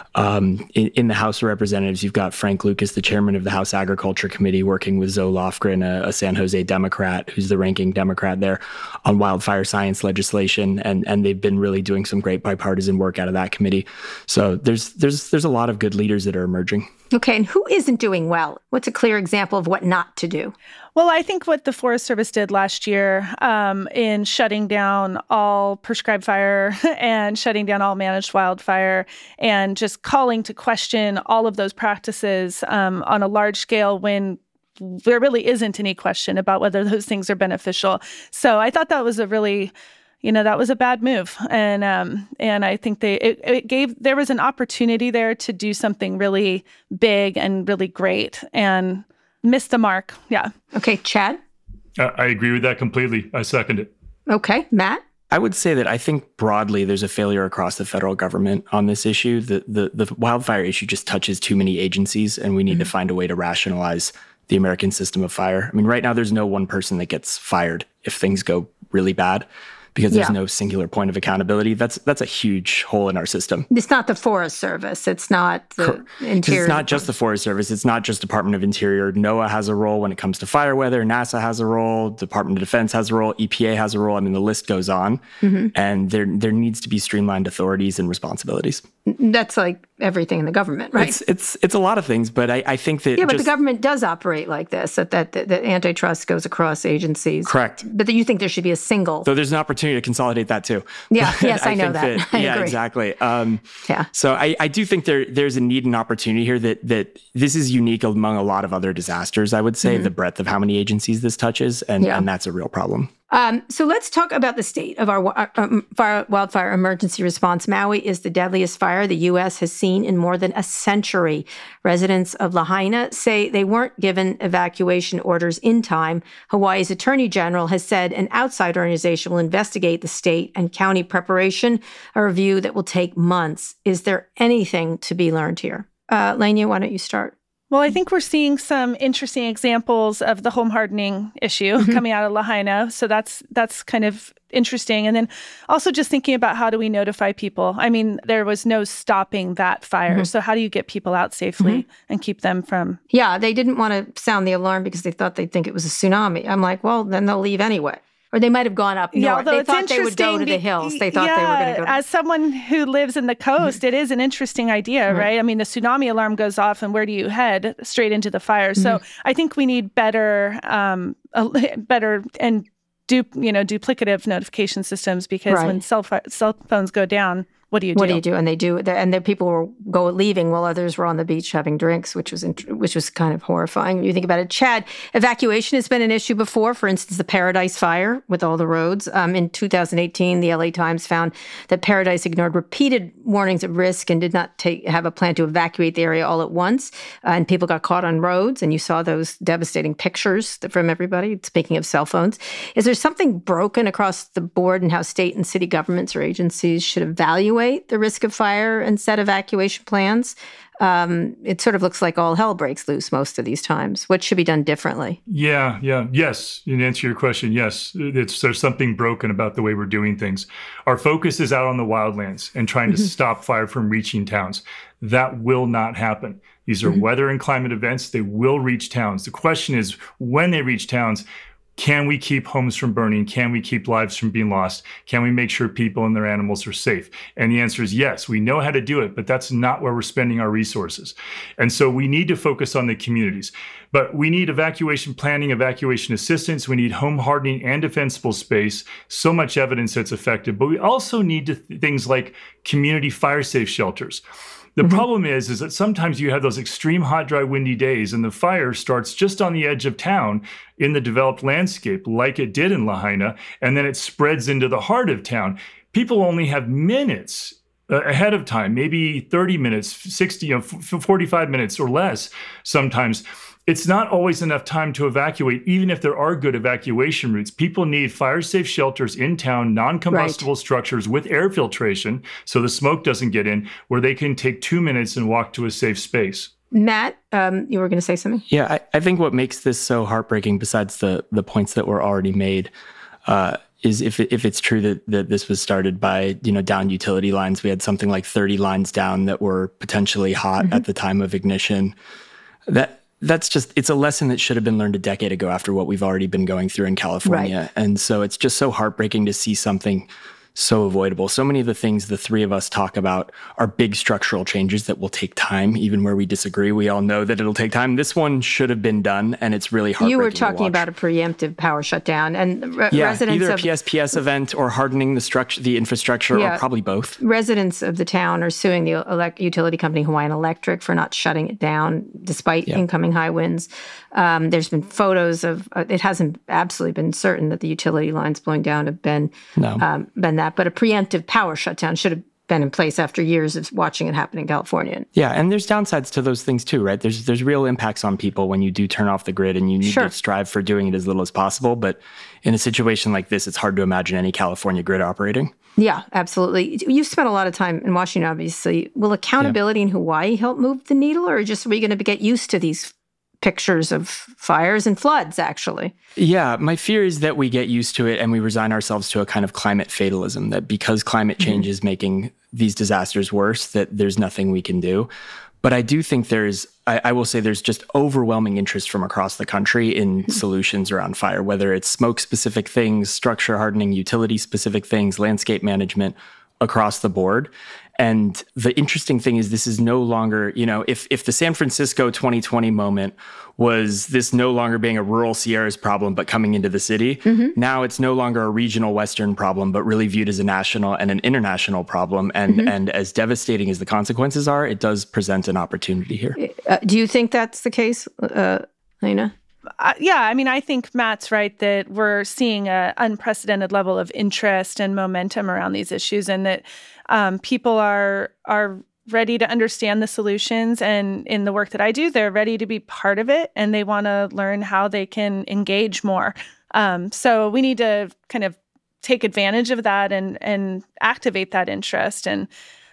Um, in, in the House of Representatives, you've got Frank Lucas, the chairman of the House Agriculture Committee, working with Zoe Lofgren, a, a San Jose Democrat, who's the ranking Democrat there, on wildfire science legislation. And, and they've been really doing some great bipartisan work out of that committee. So there's there's there's a lot of good leaders that are emerging.
Okay, and who isn't doing well? What's a clear example of what not to do?
Well, I think what the Forest Service did last year um, in shutting down all prescribed fire and shutting down all managed wildfire and just calling to question all of those practices um, on a large scale when there really isn't any question about whether those things are beneficial. So I thought that was a really... You know, that was a bad move. And um, and I think they it, it gave there was an opportunity there to do something really big and really great and missed the mark. Yeah.
Okay, Chad?
Uh, I agree with that completely. I second it.
Okay, Matt?
I would say that I think broadly there's a failure across the federal government on this issue. The the, the wildfire issue just touches too many agencies, and we need mm-hmm. to find a way to rationalize the American system of fire. I mean, right now there's no one person that gets fired if things go really bad, because there's yeah. no singular point of accountability. That's that's a huge hole in our system.
It's not the Forest Service. It's not the Cor- Interior.
It's not just the Forest Service. It's not just Department of Interior. NOAA has a role when it comes to fire weather. NASA has a role. Department of Defense has a role. E P A has a role. I mean, the list goes on. Mm-hmm. And there there needs to be streamlined authorities and responsibilities.
That's like everything in the government, right?
It's it's it's a lot of things, but I, I think that
yeah, but
just,
the government does operate like this. That, that that that antitrust goes across agencies.
Correct.
But that you think there should be a single.
So there's an opportunity to consolidate that too.
Yeah. Yes, I, I know that.
that
I
yeah,
agree.
exactly. Um,
yeah.
So I, I do think there there's a need and opportunity here that that this is unique among a lot of other disasters. I would say mm-hmm. the breadth of how many agencies this touches, and, yeah. and that's a real problem.
Um, so let's talk about the state of our uh, um, fire, wildfire emergency response. Maui is the deadliest fire the U S has seen in more than a century. Residents of Lahaina say they weren't given evacuation orders in time. Hawaii's attorney general has said an outside organization will investigate the state and county preparation, a review that will take months. Is there anything to be learned here? Uh, Lania, why don't you start?
Well, I think we're seeing some interesting examples of the home hardening issue mm-hmm. coming out of Lahaina. So that's that's kind of interesting. And then also just thinking about how do we notify people? I mean, there was no stopping that fire. Mm-hmm. So how do you get people out safely mm-hmm. and keep them from...
Yeah, they didn't want to sound the alarm because they thought they'd think it was a tsunami. I'm like, well, then they'll leave anyway. Or they might have gone up north.
Yeah,
they thought they would go to the hills. They thought
yeah,
they were going to go to...
As someone who lives in the coast, mm-hmm. it is an interesting idea, mm-hmm. right? I mean, the tsunami alarm goes off, and where do you head? Straight into the fire. Mm-hmm. So I think we need better, um, better and du- you know, duplicative notification systems, because right. when cell, fi- cell phones go down, what do you do?
What do you do? And they do, and then people were go leaving while others were on the beach having drinks, which was int- which was kind of horrifying when you think about it. Chad, evacuation has been an issue before. For instance, the Paradise Fire with all the roads. Um, in two thousand eighteen, the L A Times found that Paradise ignored repeated warnings of risk and did not take have a plan to evacuate the area all at once. Uh, and people got caught on roads, and you saw those devastating pictures from everybody. Speaking of cell phones, is there something broken across the board in how state and city governments or agencies should evaluate the risk of fire and set evacuation plans? Um, it sort of looks like all hell breaks loose most of these times. What should be done differently?
Yeah, yeah, yes. In answer to your question, yes, it's, there's something broken about the way we're doing things. Our focus is out on the wildlands and trying to mm-hmm. stop fire from reaching towns. That will not happen. These are mm-hmm. weather and climate events. They will reach towns. The question is, when they reach towns, can we keep homes from burning? Can we keep lives from being lost? Can we make sure people and their animals are safe? And the answer is yes, we know how to do it, but that's not where we're spending our resources. And so we need to focus on the communities. But we need evacuation planning, evacuation assistance. We need home hardening and defensible space. So much evidence that's effective. But we also need to th- things like community fire safe shelters. The mm-hmm. problem is, is that sometimes you have those extreme hot, dry, windy days, and the fire starts just on the edge of town in the developed landscape, like it did in Lahaina, and then it spreads into the heart of town. People only have minutes uh, ahead of time, maybe thirty minutes, sixty, you know, f- forty-five minutes or less sometimes. It's not always enough time to evacuate, even if there are good evacuation routes. People need fire-safe shelters in town, non-combustible right. structures with air filtration, so the smoke doesn't get in, where they can take two minutes and walk to a safe space.
Matt, um, you were going to say something?
Yeah, I, I think what makes this so heartbreaking, besides the the points that were already made, uh, is if it, if it's true that, that this was started by, you know, down utility lines. We had something like thirty lines down that were potentially hot mm-hmm. at the time of ignition. That that's just, it's a lesson that should have been learned a decade ago after what we've already been going through in California. Right. And so it's just so heartbreaking to see something so avoidable. So many of the things the three of us talk about are big structural changes that will take time, even where we disagree. We all know that it'll take time. This one should have been done, and it's really heartbreaking.
You were talking about a preemptive power shutdown, and re-
yeah,
residents
either a
of,
P S P S event or hardening the structure, the infrastructure, yeah, or probably both.
Residents of the town are suing the elect- utility company Hawaiian Electric for not shutting it down despite yeah. incoming high winds. Um, there's been photos of uh, it hasn't absolutely been certain that the utility lines blowing down have been
no.
um, been that, but a preemptive power shutdown should have been in place after years of watching it happen in California.
Yeah, and there's downsides to those things too, right? There's there's real impacts on people when you do turn off the grid, and you need
sure.
to strive for doing it as little as possible. But in a situation like this, it's hard to imagine any California grid operating.
Yeah, absolutely. You've spent a lot of time in Washington, obviously. Will accountability yeah. in Hawaii help move the needle, or just are we going to get used to these pictures of fires and floods, actually?
Yeah, my fear is that we get used to it and we resign ourselves to a kind of climate fatalism, that because climate change mm-hmm. is making these disasters worse, that there's nothing we can do. But I do think there's, I, I will say there's just overwhelming interest from across the country in mm-hmm. solutions around fire, whether it's smoke-specific things, structure hardening, utility-specific things, landscape management, across the board. And the interesting thing is this is no longer, you know, if if the San Francisco twenty twenty moment was this no longer being a rural Sierras problem, but coming into the city, mm-hmm. now it's no longer a regional Western problem, but really viewed as a national and an international problem. And, mm-hmm. and as devastating as the consequences are, it does present an opportunity here.
Uh, do you think that's the case, uh, Lena?
Uh, yeah, I mean, I think Matt's right that we're seeing an unprecedented level of interest and momentum around these issues, and that um, people are are ready to understand the solutions. And in the work that I do, they're ready to be part of it, and they want to learn how they can engage more. Um, so we need to kind of take advantage of that and and activate that interest. And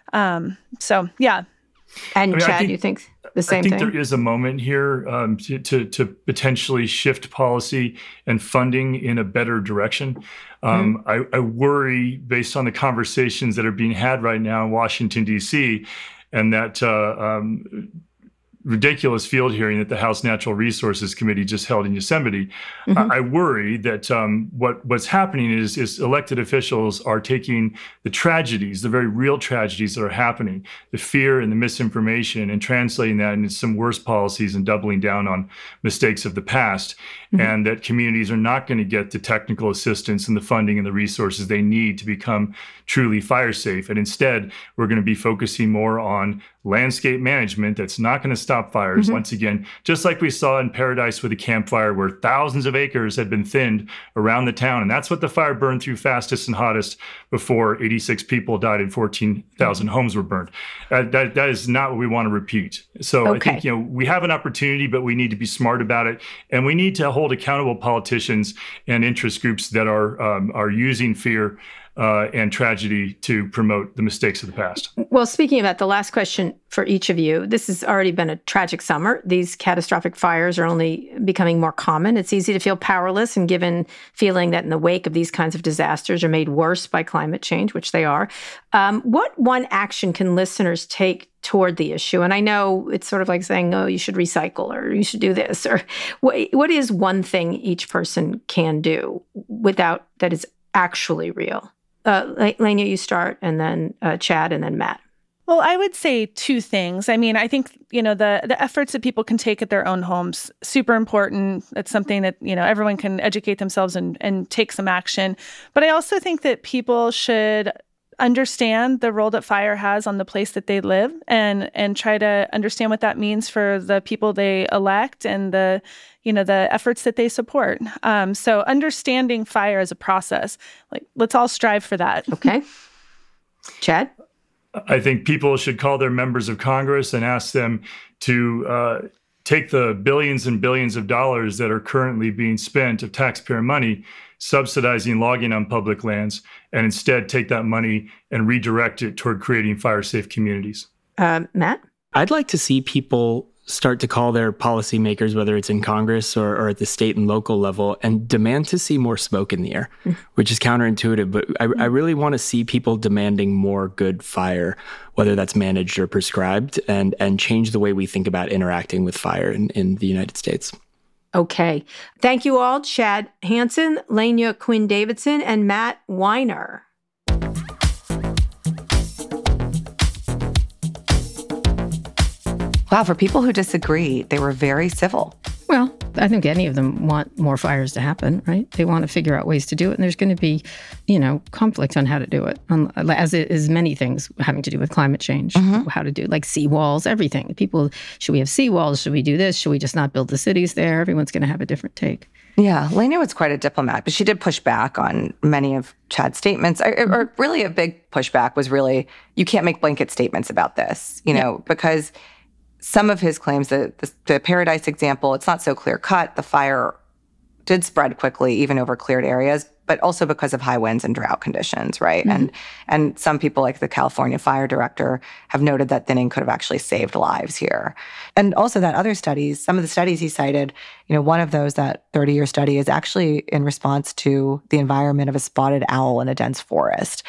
um, so, yeah.
And
I mean,
Chad,
think,
you think the same
thing? I think
thing?
there is a moment here um, to, to to potentially shift policy and funding in a better direction. Um, mm-hmm. I, I worry, based on the conversations that are being had right now in Washington, D C, and that uh, um, ridiculous field hearing that the House Natural Resources Committee just held in Yosemite. Mm-hmm. I, I worry that um, what what's happening is, is elected officials are taking the tragedies, the very real tragedies that are happening, the fear and the misinformation, and translating that into some worse policies and doubling down on mistakes of the past. Mm-hmm. And that communities are not going to get the technical assistance and the funding and the resources they need to become truly fire safe. And instead, we're going to be focusing more on landscape management that's not going to stop fires. Mm-hmm. Once again, just like we saw in Paradise with the Camp Fire, where thousands of acres had been thinned around the town. And that's what the fire burned through fastest and hottest before eighty-six people died and fourteen thousand homes were burned. Uh, that, that is not what we want to repeat. So okay. I think, you know, we have an opportunity, but we need to be smart about it. And we need to hold accountable politicians and interest groups that are um, are using fear Uh, and tragedy to promote the mistakes of the past.
Well, speaking of that, the last question for each of you. This has already been a tragic summer. These catastrophic fires are only becoming more common. It's easy to feel powerless and given feeling that in the wake of these kinds of disasters are made worse by climate change, which they are. Um, what one action can listeners take toward the issue? And I know it's sort of like saying, oh, you should recycle or you should do this. Or what, what is one thing each person can do without that is actually real? Uh, Lena, you start, and then uh, Chad, and then Matt.
Well, I would say two things. I mean, I think, you know, the the efforts that people can take at their own homes, super important. It's something that, you know, everyone can educate themselves and, and take some action. But I also think that people should understand the role that fire has on the place that they live, and and try to understand what that means for the people they elect and the, you know, the efforts that they support. Um, so understanding fire as a process, like, let's all strive for that.
Okay. Chad?
I think people should call their members of Congress and ask them to uh, take the billions and billions of dollars that are currently being spent of taxpayer money subsidizing logging on public lands, and instead take that money and redirect it toward creating fire-safe communities.
Um, Matt?
I'd like to see people start to call their policymakers, whether it's in Congress or, or at the state and local level, and demand to see more smoke in the air, which is counterintuitive. But I, I really want to see people demanding more good fire, whether that's managed or prescribed, and, and change the way we think about interacting with fire in, in the United States.
Okay. Thank you all, Chad Hansen, Lenya Quinn Davidson, and Matt Weiner.
Wow, for people who disagree, they were very civil.
Well, I think any of them want more fires to happen, right? They want to figure out ways to do it. And there's going to be, you know, conflict on how to do it, um, as it is many things having to do with climate change, mm-hmm. how to do, like seawalls, everything. People, should we have seawalls? Should we do this? Should we just not build the cities there? Everyone's going to have a different take.
Yeah, Lenya was quite a diplomat, but she did push back on many of Chad's statements. Or, or really a big pushback was really, you can't make blanket statements about this, you know, yeah. because some of his claims, the, the, the Paradise example, it's not so clear-cut. The fire did spread quickly, even over cleared areas, but also because of high winds and drought conditions, right? Mm-hmm. And and some people, like the California fire director, have noted that thinning could have actually saved lives here. And also that other studies, some of the studies he cited, you know, one of those, that thirty-year study, is actually in response to the environment of a spotted owl in a dense forest.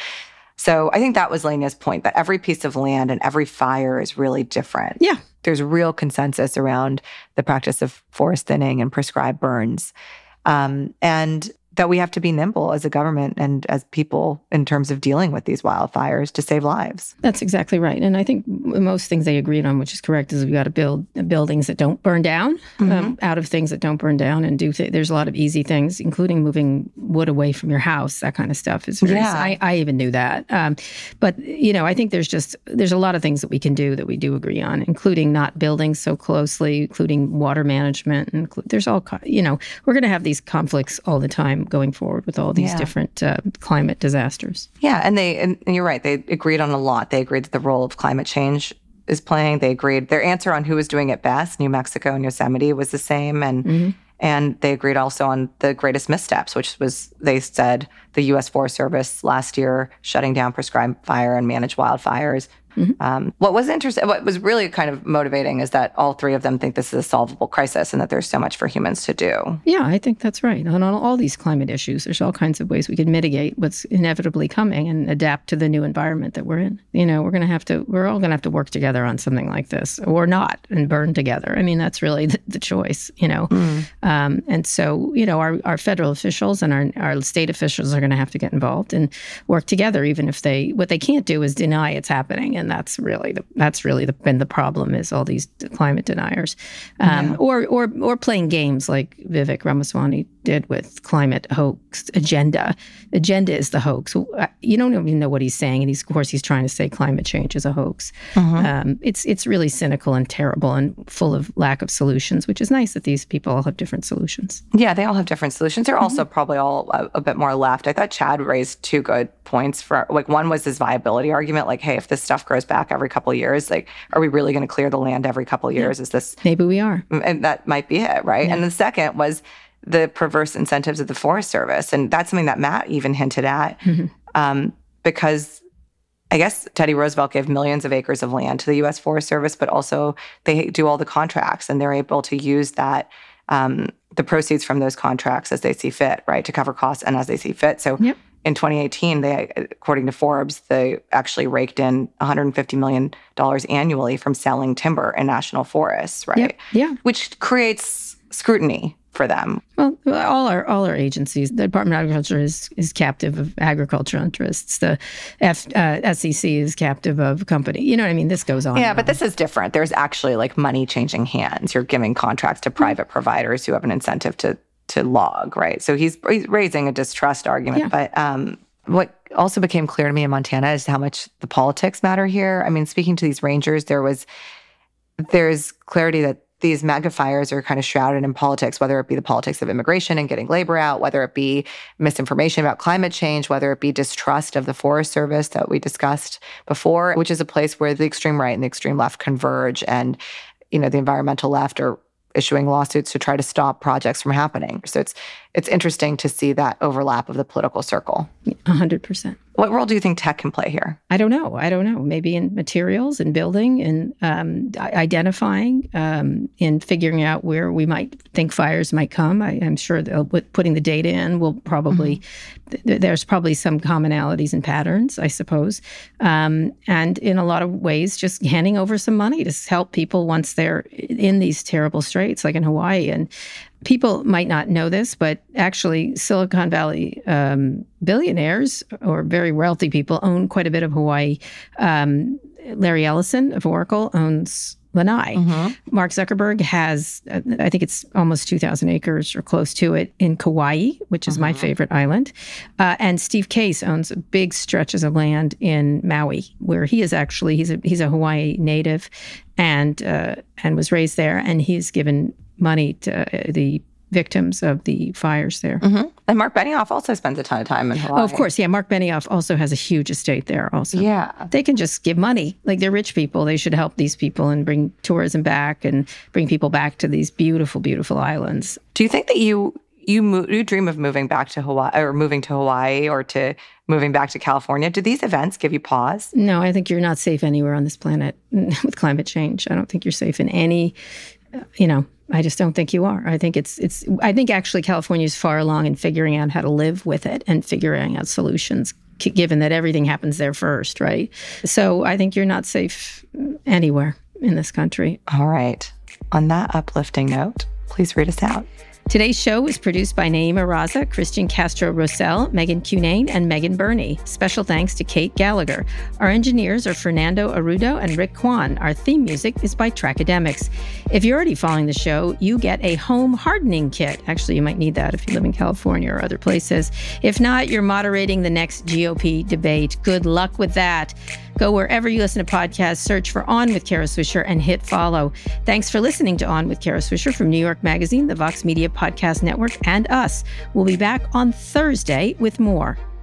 So I think that was Lenya's point, that every piece of land and every fire is really different.
Yeah.
There's real consensus around the practice of forest thinning and prescribed burns. Um, and that we have to be nimble as a government and as people in terms of dealing with these wildfires to save lives.
That's exactly right. And I think most things they agreed on, which is correct, is we got to build buildings that don't burn down, mm-hmm. um, out of things that don't burn down, and do th- there's a lot of easy things, including moving wood away from your house. That kind of stuff is very,
yeah.
I, I even knew that. Um, but, you know, I think there's just, there's a lot of things that we can do that we do agree on, including not building so closely, including water management. And there's all, you know, we're going to have these conflicts all the time going forward with all these yeah. different uh, climate disasters.
Yeah, and they and you're right. They agreed on a lot. They agreed that the role of climate change is playing. They agreed their answer on who was doing it best, New Mexico and Yosemite, was the same, and mm-hmm. and they agreed also on the greatest missteps, which was, they said, the U S Forest Service last year shutting down prescribed fire and managed wildfires. Mm-hmm. Um, what was interesting, what was really kind of motivating, is that all three of them think this is a solvable crisis and that there's so much for humans to do.
Yeah, I think that's right. On all, all these climate issues, there's all kinds of ways we can mitigate what's inevitably coming and adapt to the new environment that we're in. You know, we're going to have to, we're all going to have to work together on something like this, or not, and burn together. I mean, that's really the, the choice, you know. Mm. Um, and so, you know, our, our federal officials and our, our state officials are going to have to get involved and work together, even if they, what they can't do is deny it's happening. And that's really the, that's really the, been the problem, is all these climate deniers, um, yeah. or or or playing games like Vivek Ramaswamy did with climate hoax agenda. Agenda is the hoax. You don't even know what he's saying, and he's, of course he's trying to say climate change is a hoax. Mm-hmm. Um, it's it's really cynical and terrible and full of lack of solutions, which is nice that these people all have different solutions.
Yeah, they all have different solutions. They're mm-hmm. also probably all a, a bit more left. I thought Chad raised two good points for, like, one was his viability argument, like, hey, if this stuff grows back every couple of years, like, are we really going to clear the land every couple of years? Yeah. Is this
maybe we are,
and that might be it, right? Yeah. And the second was the perverse incentives of the Forest Service, and that's something that Matt even hinted at, mm-hmm. um, because I guess Teddy Roosevelt gave millions of acres of land to the U S Forest Service, but also they do all the contracts, and they're able to use that. Um, the proceeds from those contracts as they see fit, right, to cover costs and as they see fit. So yep. in twenty eighteen, they, according to Forbes, they actually raked in one hundred fifty million dollars annually from selling timber in national forests, right?
Yep. Yeah.
Which creates scrutiny for them.
Well, all our all our agencies, the Department of Agriculture is is captive of agricultural interests. The F, uh, S E C is captive of company. You know what I mean? This goes on.
Yeah, but
on.
This is different. There's actually like money changing hands. You're giving contracts to private mm-hmm. providers who have an incentive to to log, right? So he's, he's raising a distrust argument. Yeah. But um, what also became clear to me in Montana is how much the politics matter here. I mean, speaking to these rangers, there was there's clarity that these mega fires are kind of shrouded in politics, whether it be the politics of immigration and getting labor out, whether it be misinformation about climate change, whether it be distrust of the Forest Service that we discussed before, which is a place where the extreme right and the extreme left converge. And, you know, the environmental left are issuing lawsuits to try to stop projects from happening. So it's it's interesting to see that overlap of the political circle.
A hundred percent.
What role do you think tech can play here?
I don't know. I don't know. Maybe in materials and building and um, identifying, um, in figuring out where we might think fires might come. I, I'm sure that putting the data in will probably, mm-hmm. th- there's probably some commonalities and patterns, I suppose. Um, and in a lot of ways, just handing over some money to help people once they're in these terrible straits, like in Hawaii. And people might not know this, but actually Silicon Valley um, billionaires or very wealthy people own quite a bit of Hawaii. Um, Larry Ellison of Oracle owns Lanai. Mm-hmm. Mark Zuckerberg has, uh, I think it's almost two thousand acres or close to it in Kauai, which is mm-hmm. my favorite island. Uh, and Steve Case owns big stretches of land in Maui, where he is actually, he's a, he's a Hawaii native and, uh, and was raised there. And he's given money to uh, the victims of the fires there.
Mm-hmm. And Mark Benioff also spends a ton of time in Hawaii.
Oh, of course. Yeah. Mark Benioff also has a huge estate there also.
Yeah.
They can just give money. Like, they're rich people. They should help these people and bring tourism back and bring people back to these beautiful, beautiful islands.
Do you think that you you, move, you dream of moving back to Hawaii or moving to Hawaii or to moving back to California? Do these events give you pause?
No, I think you're not safe anywhere on this planet with climate change. I don't think you're safe in any, uh, you know, I just don't think you are. I think it's, it's, I think actually California is far along in figuring out how to live with it and figuring out solutions, given that everything happens there first, right? So I think you're not safe anywhere in this country.
All right. On that uplifting note, please read us out.
Today's show was produced by Naima Raza, Christian Castro-Rosell, Megan Cunane, and Megan Burney. Special thanks to Kate Gallagher. Our engineers are Fernando Arrudo and Rick Kwan. Our theme music is by Trackademics. If you're already following the show, you get a home hardening kit. Actually, you might need that if you live in California or other places. If not, you're moderating the next G O P debate. Good luck with that. Go wherever you listen to podcasts, search for On with Kara Swisher, and hit follow. Thanks for listening to On with Kara Swisher from New York Magazine, the Vox Media Podcast Network, and us. We'll be back on Thursday with more.